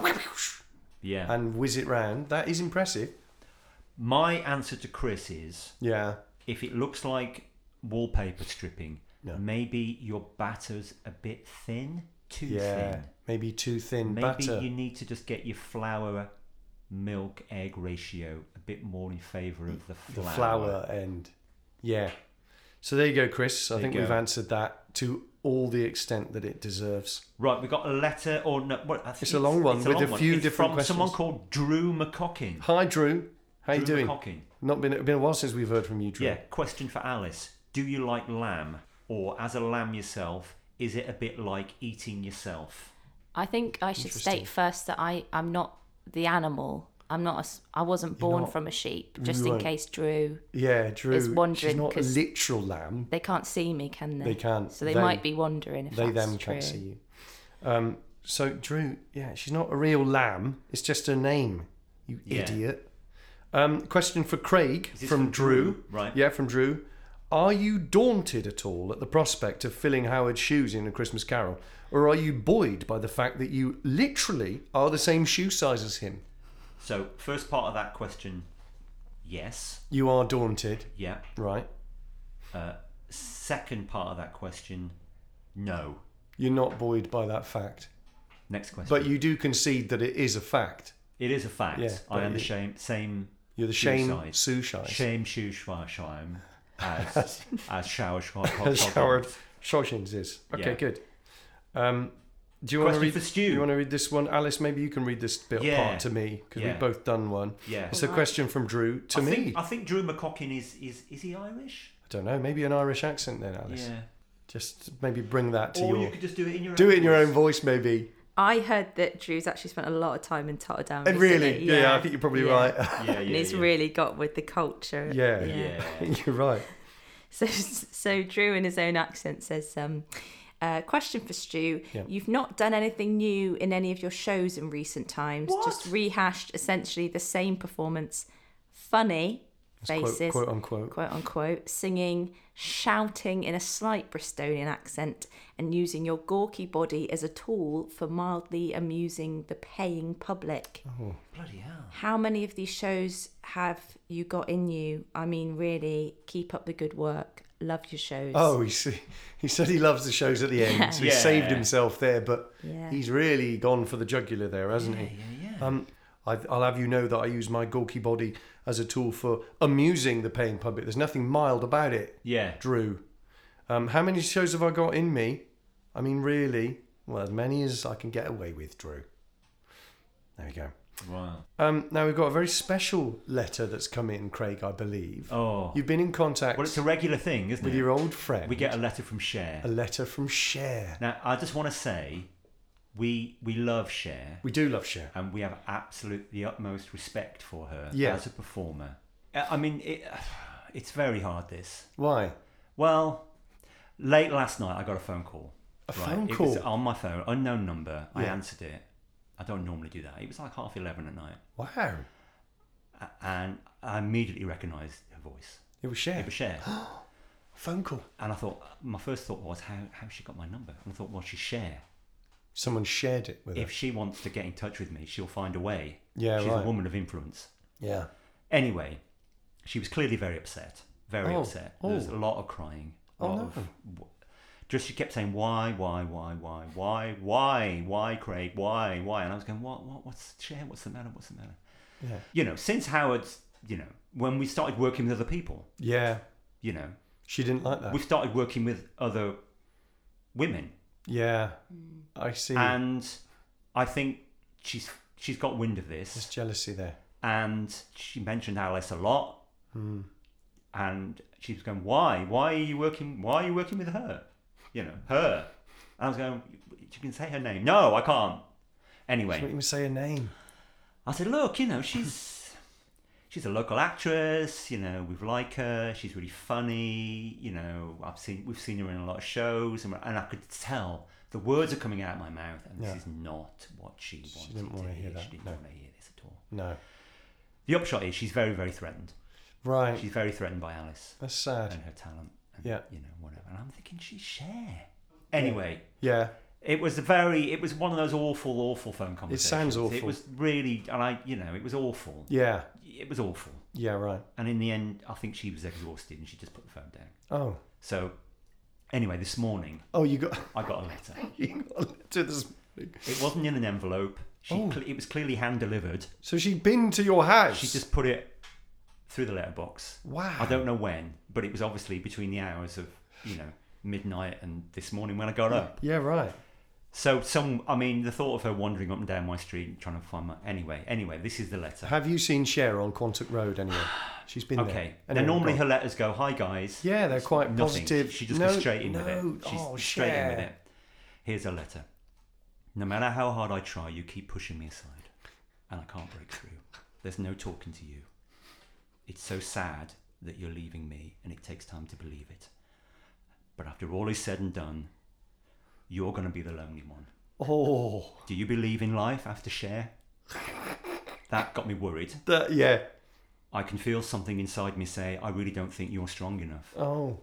S6: Yeah.
S1: and whiz it round. That is impressive.
S6: My answer to Chris is
S1: Yeah.
S6: if it looks like wallpaper stripping,
S1: No.
S6: maybe your batter's a bit thin, too
S1: Yeah.
S6: thin.
S1: Maybe too thin
S6: Maybe
S1: batter.
S6: you need to just get your flour milk egg ratio a bit more in favour of the
S1: The
S6: flour.
S1: flour end. Yeah. So there you go, Chris. I
S6: There you
S1: think we've
S6: go.
S1: answered that to all the extent that it deserves.
S6: Right, we got a letter or no? What, I think
S1: It's a long one with a
S6: long
S1: few
S6: It's
S1: different
S6: from someone
S1: questions.
S6: called Drew McCockin.
S1: Hi, Drew. How you
S6: Drew
S1: doing?
S6: McCockin.
S1: Not been been a while since we've heard from you, Drew.
S6: Yeah. Question for Alice: do you like lamb, or as a lamb yourself, is it a bit like eating yourself?
S3: I think I should
S1: Interesting.
S3: state first that I I'm not the animal. I'm not. A, s- I wasn't born
S1: not-
S3: from a sheep. Just
S1: You
S3: in
S1: weren't.
S3: case Drew,
S1: Yeah, Drew.
S3: Is wondering
S1: she's not a
S3: 'cause-
S1: literal lamb.
S3: they can't see me, can they?
S1: They can't.
S3: So they,
S1: They-
S3: might be wondering if
S1: They
S3: that's
S1: them
S3: true.
S1: can't see you. Um, so Drew, yeah, she's not a real lamb. It's just her name. You
S6: Yeah.
S1: idiot. Um, question for Craig
S6: Is this
S1: from,
S6: from
S1: Drew.
S6: Drew? Right.
S1: Yeah, from Drew. Are you daunted at all at the prospect of filling Howard's shoes in A Christmas Carol, or are you buoyed by the fact that you literally are the same shoe size as him?
S6: So, first part of that question, yes,
S1: You are daunted,
S6: yeah.
S1: right?
S6: Uh, second part of that question, no.
S1: You're not buoyed by that fact.
S6: Next question.
S1: But you do concede that it is a fact.
S6: It is a fact.
S1: Yeah,
S6: I
S1: but
S6: am the
S1: you-
S6: same, same
S1: You're the
S6: shoe
S1: Shane
S6: size.
S1: Sushai.
S6: Shame shoe shime as as shower shime.
S1: Showered Shoshins is. Okay,
S6: Yeah.
S1: good. Um, do you want to
S6: Question
S1: read?
S6: for Stu.
S1: Do you want to read this one, Alice? Maybe you can read this bit
S6: Yeah.
S1: part to me because
S6: Yeah.
S1: we've both done one.
S6: Yeah.
S1: It's a question from Drew to
S6: I
S1: me.
S6: think, I think Drew McCocken is is is he Irish?
S1: I don't know. Maybe an Irish accent then, Alice.
S6: Yeah.
S1: Just maybe bring that to
S6: Or
S1: your.
S6: you could just do it in your
S1: do
S6: own
S1: it in your
S6: voice.
S1: own voice, maybe.
S3: I heard that Drew's actually spent a lot of time in Totterdown.
S1: And
S3: recently.
S1: really, yeah, I think you're probably
S3: Yeah.
S1: right.
S6: Yeah, yeah.
S3: And he's
S6: yeah.
S3: really got with the culture.
S1: Yeah.
S6: Yeah.
S1: You're right.
S3: So, so Drew, in his own accent, says, um, uh, "Question for Stu:
S1: Yeah.
S3: You've not done anything new in any of your shows in recent times.
S6: What?
S3: Just rehashed essentially the same performance, funny
S1: Quote,
S3: faces,
S1: quote unquote.
S3: quote unquote, singing, shouting in a slight Bristolian accent, and using your gawky body as a tool for mildly amusing the paying public.
S1: Oh.
S6: Bloody hell.
S3: How many of these shows have you got in you? I mean, really, keep up the good work. Love your shows."
S1: Oh, he s- he said he loves the shows at the end,
S3: Yeah.
S1: so he
S6: Yeah.
S1: saved himself there. But
S3: Yeah.
S1: he's really gone for the jugular there, hasn't
S6: Yeah,
S1: he?
S6: yeah, yeah.
S1: Um, I, I'll have you know that I use my gawky body as a tool for amusing the paying public. There's nothing mild about it,
S6: yeah.
S1: Drew. Um, how many shows have I got in me? I mean, really? Well, as many as I can get away with, Drew. There we go.
S6: Wow.
S1: Um, now we've got a very special letter that's come in, Craig, I believe.
S6: Oh.
S1: You've been in contact
S6: Well, it's a regular thing, isn't
S1: with
S6: it?
S1: your old friend.
S6: We get a letter from Cher.
S1: a letter from Cher.
S6: Now, I just want to say, we we love Cher,
S1: We do love Cher.
S6: and we have absolute the utmost respect for her
S1: Yeah.
S6: as a performer. Uh, I mean, it, it's very hard. This.
S1: Why?
S6: Well, late last night, I got a phone call.
S1: A
S6: right?
S1: phone
S6: It
S1: call?
S6: was on my phone, unknown number. I
S1: Yeah.
S6: answered it. I don't normally do that. It was like half eleven at night,
S1: Wow.
S6: A- and I immediately recognised her voice.
S1: It was Cher.
S6: It was Cher.
S1: Phone call.
S6: And I thought, my first thought was, how how she got my number? And I thought, well, she's Cher.
S1: Someone shared it with
S6: If
S1: her.
S6: she wants to get in touch with me, she'll find a way.
S1: Yeah,
S6: She's
S1: right.
S6: a woman of influence.
S1: Yeah.
S6: Anyway, she was clearly very upset. Very
S1: Oh,
S6: upset. There was
S1: oh.
S6: a lot of crying. A
S1: Oh,
S6: lot
S1: no.
S6: of, just she kept saying, why, why, why, why, why, why, why, Craig, why, why? And I was going, what, what, what's, Cher, what's the matter, what's the matter?
S1: Yeah.
S6: You know, since Howard's, you know, when we started working with other people,
S1: Yeah.
S6: you know,
S1: She didn't like that.
S6: we've started working with other women.
S1: Yeah. I see.
S6: And I think she's she's got wind of
S1: There's
S6: this,
S1: jealousy there.
S6: and she mentioned Alice a lot,
S1: Hmm.
S6: and she was going, "Why? Why are you working? Why are you working with her? You know, her." And I was going, "You can say her name." No, I can't.
S1: She won't
S6: Anyway,
S1: even say a name.
S6: I said, "Look, you know, she's she's a local actress. You know, we like her. She's really funny. You know, I've seen we've seen her in a lot of shows, and, and I could tell." The words are coming out of my mouth, and
S1: Yeah.
S6: this is not what she wanted
S1: didn't
S6: to
S1: wanna
S6: hear.
S1: hear that,
S6: She didn't
S1: no.
S6: want to hear this at all.
S1: No.
S6: The upshot is she's very, very threatened.
S1: Right.
S6: She's very threatened by Alice
S1: That's sad.
S6: and her talent. And,
S1: Yeah.
S6: You know, whatever. And I'm thinking she's Cher. Anyway,
S1: Yeah.
S6: it was a very, it was one of those awful, awful phone conversations.
S1: sounds
S6: It
S1: awful.
S6: was really, and I, you know, it was awful.
S1: Yeah.
S6: It was awful.
S1: Yeah, right.
S6: And in the end, I think she was exhausted and she just put the phone down.
S1: Oh.
S6: So, anyway, this morning
S1: Oh, you got
S6: I got a letter.
S1: you got a letter this morning.
S6: It wasn't in an envelope. She,
S1: Oh.
S6: cle- it was clearly hand delivered.
S1: So she'd been to your house.
S6: She just put it through the letterbox.
S1: Wow.
S6: I don't know when, but it was obviously between the hours of, you know, midnight and this morning when I got up.
S1: Yeah, right.
S6: So some, I mean, the thought of her wandering up and down my street and trying to find my, anyway, anyway, this is the letter.
S1: Have you seen Cher on Quantock Road anyway? She's been there.
S6: Okay.
S1: Anyway,
S6: Now normally
S1: go
S6: her
S1: on.
S6: letters go, hi guys.
S1: Yeah, they're quite
S6: Nothing.
S1: positive.
S6: She just
S1: no,
S6: goes straight in with
S1: no.
S6: it. She's
S1: oh,
S6: straight in with
S1: Cher.
S6: it. Here's a letter. No matter how hard I try, you keep pushing me aside, and I can't break through. There's no talking to you. It's so sad that you're leaving me, and it takes time to believe it. But after all is said and done, you're going to be the lonely one.
S1: Oh,
S6: Do you believe in life after Cher? That got me worried.
S1: that, yeah.
S6: I can feel something inside me say, I really don't think you're strong enough.
S1: Oh,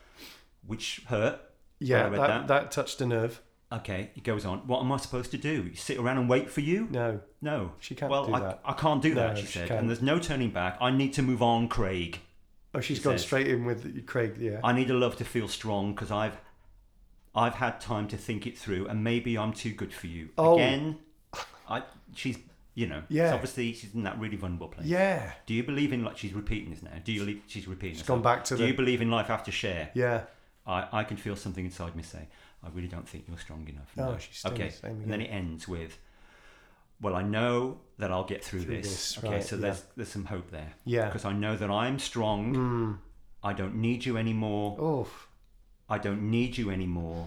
S6: Which hurt.
S1: yeah.
S6: I read
S1: That,
S6: that.
S1: that touched a nerve.
S6: Okay, it goes on. What am I supposed to do? Sit around and wait for you?
S1: No,
S6: No.
S1: she can't
S6: well,
S1: do
S6: I,
S1: that.
S6: I can't do that,
S1: No,
S6: she
S1: she
S6: said.
S1: can't.
S6: And there's no turning back. I need to move on, Craig.
S1: Oh, she's
S6: She
S1: gone
S6: says-
S1: straight in with Craig. Yeah.
S6: I need a love to feel strong because I've I've had time to think it through, and maybe I'm too good for you.
S1: Oh.
S6: Again, I she's you know,
S1: Yeah.
S6: so obviously she's in that really vulnerable place.
S1: Yeah.
S6: Do you believe in like she's repeating this now? Do you believe she's repeating?
S1: She's
S6: herself?
S1: gone back to
S6: Do
S1: the-
S6: you believe in life after Share?
S1: Yeah.
S6: I, I can feel something inside me say, I really don't think you're strong enough.
S1: Oh, she's still
S6: okay.
S1: the same
S6: And then
S1: again.
S6: it ends with, well, I know that I'll get through,
S1: Through
S6: this.
S1: this,
S6: Okay,
S1: right,
S6: so
S1: yeah.
S6: there's there's some hope there.
S1: Yeah.
S6: Because I know that I'm strong.
S1: Mm.
S6: I don't need you anymore.
S1: Oh.
S6: I don't need you anymore.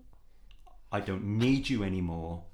S6: I don't need you anymore.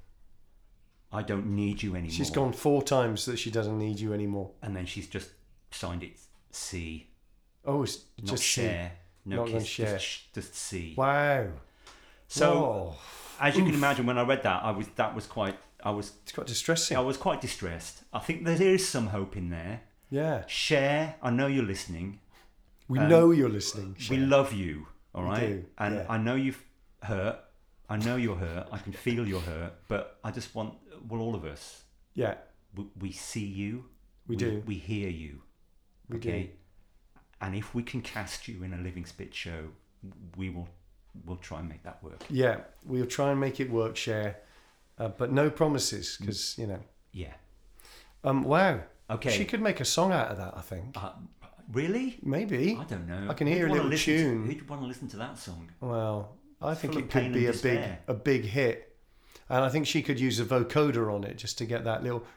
S6: I don't need you anymore.
S1: She's gone four times that she doesn't need you anymore.
S6: And then she's just signed it C.
S1: Oh, it's
S6: Not
S1: just C.
S6: Share. No
S1: Not
S6: kiss,
S1: gonna share.
S6: Just, sh- just C.
S1: Wow.
S6: So,
S1: Whoa.
S6: as you can
S1: Oof.
S6: imagine, when I read that, I was that was quite. I was
S1: It's quite distressing.
S6: I was quite distressed. I think there is some hope in there.
S1: Yeah.
S6: Share. I know you're listening.
S1: We
S6: Um,
S1: know you're listening.
S6: We
S1: Cher.
S6: love you. All
S1: We
S6: right.
S1: do,
S6: And
S1: yeah.
S6: I know you've hurt. I know you're hurt. I can feel you're hurt. But I just want, well, all of us.
S1: Yeah.
S6: We, we see you.
S1: We do.
S6: We hear you.
S1: We
S6: okay.
S1: do.
S6: And if we can cast you in a Living Spit show, we will. We'll try and make that work.
S1: Yeah. We'll try and make it work, Cher. Uh, but no promises, because, you know.
S6: Yeah.
S1: Um. Wow.
S6: Okay.
S1: She could make a song out of that, I think.
S6: Uh, really?
S1: Maybe.
S6: I don't know.
S1: I can hear
S6: Who'd
S1: a
S6: wanna
S1: little
S6: listen to-
S1: tune.
S6: who'd want to listen to that song?
S1: Well, I think
S6: full
S1: it
S6: of pain
S1: could be a
S6: and
S1: big
S6: despair.
S1: a big hit. And I think she could use a vocoder on it just to get that little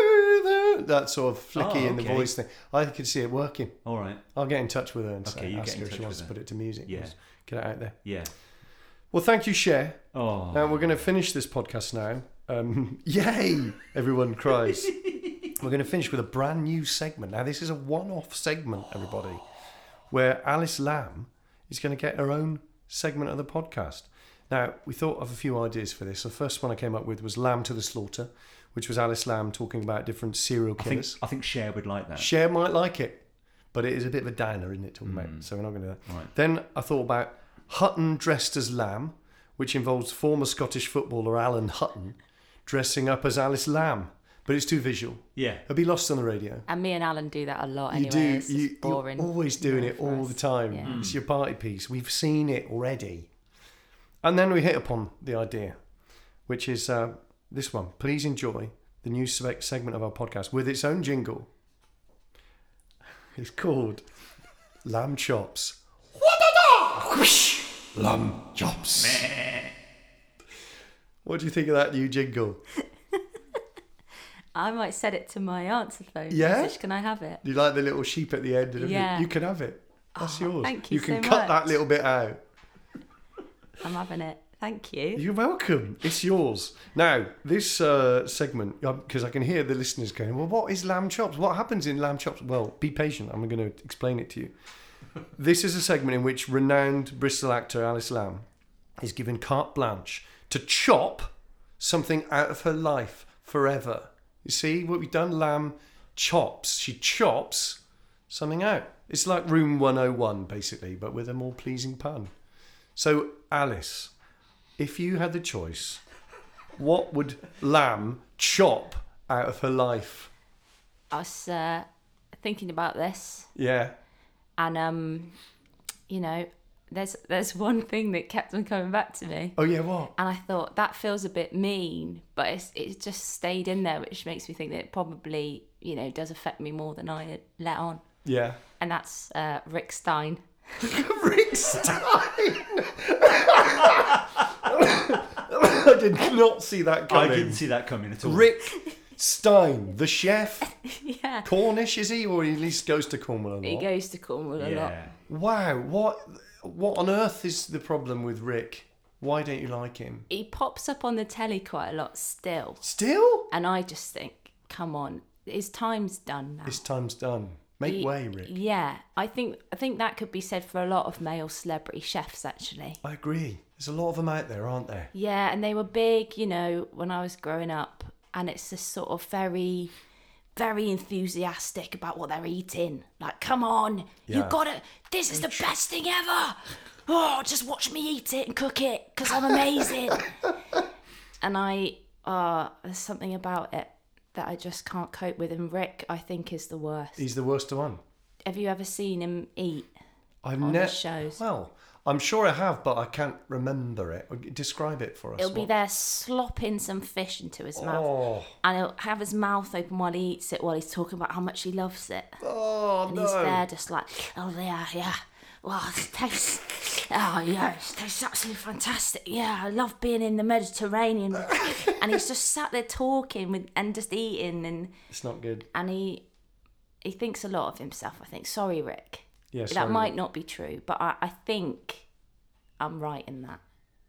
S1: that sort of flicky
S6: Oh,
S1: in the
S6: okay.
S1: voice thing. I could see it working.
S6: All right.
S1: I'll get in touch with her and
S6: Okay,
S1: say,
S6: you
S1: ask
S6: get in
S1: her if she
S6: touch
S1: wants to
S6: with
S1: put
S6: her.
S1: it to music.
S6: Yeah.
S1: Just get it out there.
S6: Yeah.
S1: Well, thank you, Cher.
S6: Oh.
S1: Now we're going to finish this podcast now. Um, yay! Everyone cries. We're going to finish with a brand new segment. Now, this is a one-off segment, everybody, where Alice Lamb is going to get her own segment of the podcast. Now, we thought of a few ideas for this. The first one I came up with was Lamb to the Slaughter, which was Alice Lamb talking about different serial
S6: I think
S1: killers.
S6: I think Cher would like that.
S1: Cher might like it, but it is a bit of a downer, isn't it, talking about it? So we're not going to do that.
S6: Right.
S1: Then I thought about Hutton dressed as Lamb, which involves former Scottish footballer Alan Hutton dressing up as Alice Lamb, but it's too visual.
S6: Yeah.
S1: It'll be lost on the radio.
S3: And me and Alan do that a lot
S1: You
S3: anyway.
S1: do.
S3: It's
S1: You,
S3: just boring.
S1: you're always doing
S3: you know,
S1: it
S3: for
S1: all
S3: us.
S1: the time.
S3: Yeah.
S1: It's your party piece. We've seen it already. And then we hit upon the idea, which is uh, this one. Please enjoy the new se- segment of our podcast with its own jingle. It's called Lamb Chops. Whoosh! Lamb Chops. What do you think of that new jingle?
S3: I might set it to my answer phone.
S1: Yeah?
S3: Message. Can I have it?
S1: Do you like the little sheep at the end? And everything?
S3: Yeah.
S1: You can have it. That's
S3: Oh,
S1: yours.
S3: thank you
S1: can
S3: so
S1: cut that
S3: much.
S1: little bit out.
S3: I'm having it. Thank you.
S1: You're welcome. It's yours. Now, this uh, segment, because I can hear the listeners going, well, what is lamb chops? What happens in lamb chops? Well, be patient. I'm going to explain it to you. This is a segment in which renowned Bristol actor Alice Lamb is given carte blanche to chop something out of her life forever. You see what we've done? Lamb chops. She chops something out. It's like Room one oh one, basically, but with a more pleasing pun. So, Alice, if you had the choice, what would Lamb chop out of her life?
S3: I was uh, thinking about this,
S1: Yeah.
S3: and um, you know, there's there's one thing that kept on coming back to me,
S1: Oh, yeah, what?
S3: and I thought that feels a bit mean, but it's it just stayed in there, which makes me think that it probably, you know, does affect me more than I had let on,
S1: Yeah.
S3: and that's uh, Rick Stein.
S1: Rick Stein! I did not see that
S6: I
S1: coming.
S6: didn't see that coming at all.
S1: Rick Stein, the chef.
S3: Yeah,
S1: Cornish, is he? Or he at least goes to Cornwall a lot?
S3: he goes to Cornwall a lot.
S6: Yeah.
S1: Wow, what what on earth is the problem with Rick? Why don't you like him?
S3: He pops up on the telly quite a lot still,
S1: Still?
S3: and I just think, come on, his time's done now.
S1: This time's done. Make
S3: He-
S1: way, Rick.
S3: Yeah, I think I think that could be said for a lot of male celebrity chefs, actually.
S1: I agree. There's a lot of them out there, aren't there?
S3: Yeah, and they were big, you know, when I was growing up, and it's just sort of very, very enthusiastic about what they're eating. Like, come on, you
S1: Yeah.
S3: gotta. This is the best thing ever. Oh, just watch me eat it and cook it, because I'm amazing. And I, uh, there's something about it that I just can't cope with. And Rick, I think, is the worst.
S1: He's the worst one.
S3: Have you ever seen him eat?
S1: I've
S3: On
S1: never.
S3: his shows.
S1: Well, I'm sure I have, but I can't remember it. Describe it for us.
S3: He'll be
S1: What-
S3: there slopping some fish into his mouth.
S1: Oh,
S3: And he'll have his mouth open while he eats it, while he's talking about how much he loves it.
S1: oh
S3: And
S1: no.
S3: he's there just like, oh yeah, yeah. Well, it tastes, oh yeah, it tastes absolutely fantastic. Yeah, I love being in the Mediterranean. And he's just sat there talking with and just eating, and
S1: It's not good.
S3: and he he thinks a lot of himself, I think. Sorry, Rick.
S1: Yeah,
S3: that
S1: sorry,
S3: might
S1: Rick.
S3: not be true, but I, I think I'm right in that.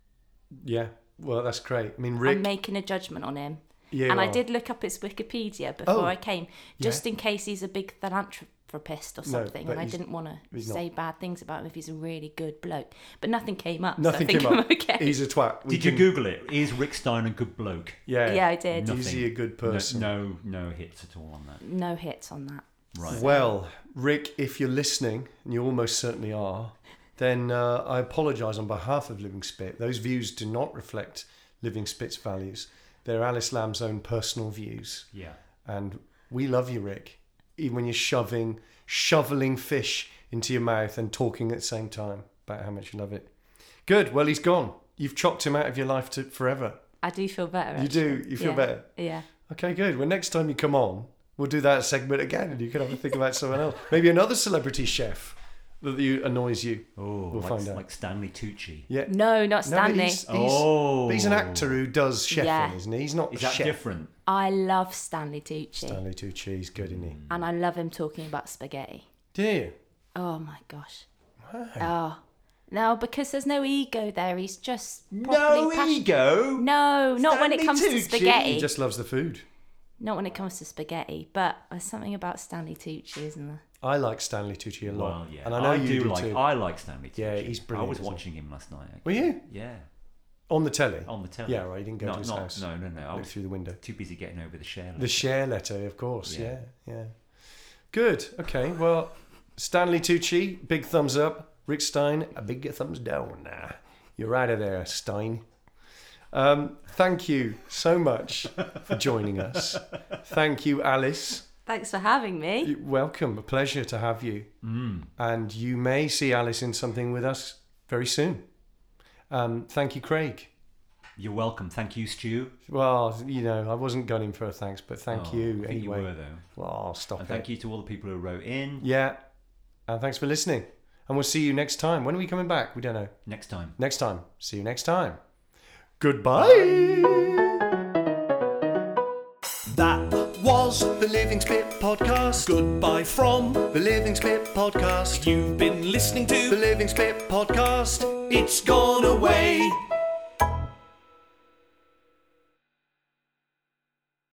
S1: Yeah, well, that's great. I mean, Rick.
S3: I'm making a judgment on him.
S1: yeah,
S3: And I
S1: well,
S3: did look up his Wikipedia before
S1: Oh,
S3: I came, just in case he's a big philanthropist or
S1: No,
S3: something,
S1: but
S3: and I
S1: he's-
S3: didn't want to
S1: he's
S3: say bad things about him if he's a really good bloke. But nothing came up,
S1: Nothing
S3: so I think
S1: came
S3: I'm
S1: up.
S3: okay.
S1: He's a twat. We
S6: Did you
S1: can-
S6: Google it? Is Rick Stein a good bloke?
S1: Yeah.
S3: Yeah, I did.
S6: No.
S1: Is he a good
S6: No,
S1: person?
S6: no, no hits at all on that.
S3: No hits on that.
S6: Right.
S1: Well, Rick, if you're listening, and you almost certainly are, then uh, I apologise on behalf of Living Spit. Those views do not reflect Living Spit's values. They're Alice Lamb's own personal views.
S6: Yeah.
S1: And we love you, Rick, even when you're shoving, shoveling fish into your mouth and talking at the same time about how much you love it. Good. Well, he's gone. You've chopped him out of your life to forever.
S3: I do feel better.
S1: You do.
S3: actually.
S1: You feel
S3: Yeah.
S1: better.
S3: Yeah.
S1: Okay, good. Well, next time you come on, we'll do that segment again, and you can have a think about someone else. Maybe another celebrity chef that you annoys you.
S6: Oh,
S1: We'll
S6: like,
S1: find out.
S6: like Stanley Tucci.
S1: Yeah.
S3: No, not
S1: No, but
S3: Stanley.
S1: he's, he's,
S6: Oh.
S1: but he's an actor who does chefing,
S3: Yeah.
S1: isn't he? He's not
S6: Is
S1: a
S6: that
S1: chef.
S6: different?
S3: I love Stanley Tucci,
S1: Stanley Tucci, he's good, isn't he?
S3: and I love him talking about spaghetti.
S1: Do you?
S3: Oh my gosh.
S1: Wow.
S3: Oh. No, because there's no ego there. He's just properly
S6: No
S3: passionate.
S6: ego.
S3: No, not when it
S6: Stanley
S3: comes to
S6: Tucci.
S3: spaghetti.
S1: He just loves the food.
S3: Not when it comes to spaghetti, but there's something about Stanley Tucci, isn't there?
S1: I like Stanley Tucci a lot.
S6: Well, yeah.
S1: And I know you
S6: do,
S1: do
S6: like.
S1: too.
S6: I like Stanley Tucci.
S1: Yeah, he's brilliant,
S6: I was
S1: isn't he?
S6: watching him last night. Actually.
S1: Were you?
S6: Yeah,
S1: On the telly?
S6: on the telly.
S1: Yeah, right. You didn't go
S6: no,
S1: to his
S6: not,
S1: house.
S6: No, no, no. I
S1: Look
S6: was
S1: through the window.
S6: too busy getting over the share.
S1: The share letter, of course. Yeah.
S6: Yeah.
S1: yeah, Good. Okay. Well, Stanley Tucci, big thumbs up. Rick Stein, a big thumbs down. Nah, you're out of there, Stein. Um, thank you so much for joining us. Thank you, Alice.
S3: Thanks for having me.
S1: You're welcome. A pleasure to have you.
S6: Mm.
S1: And you may see Alice in something with us very soon. Um, thank you, Craig.
S6: You're welcome. Thank you, Stu.
S1: Well, you know, I wasn't gunning for a thanks, but thank
S6: Oh,
S1: you
S6: I think
S1: anyway.
S6: you were though.
S1: Well, I'll stop
S6: And
S1: it.
S6: thank you to all the people who wrote in.
S1: Yeah. And thanks for listening. And we'll see you next time. When are we coming back? We don't know.
S6: Next time.
S1: Next time. See you next time. Goodbye.
S5: That was the Living Spit Podcast. Goodbye from the Living Spit Podcast. You've been listening to the Living Spit Podcast. It's gone away.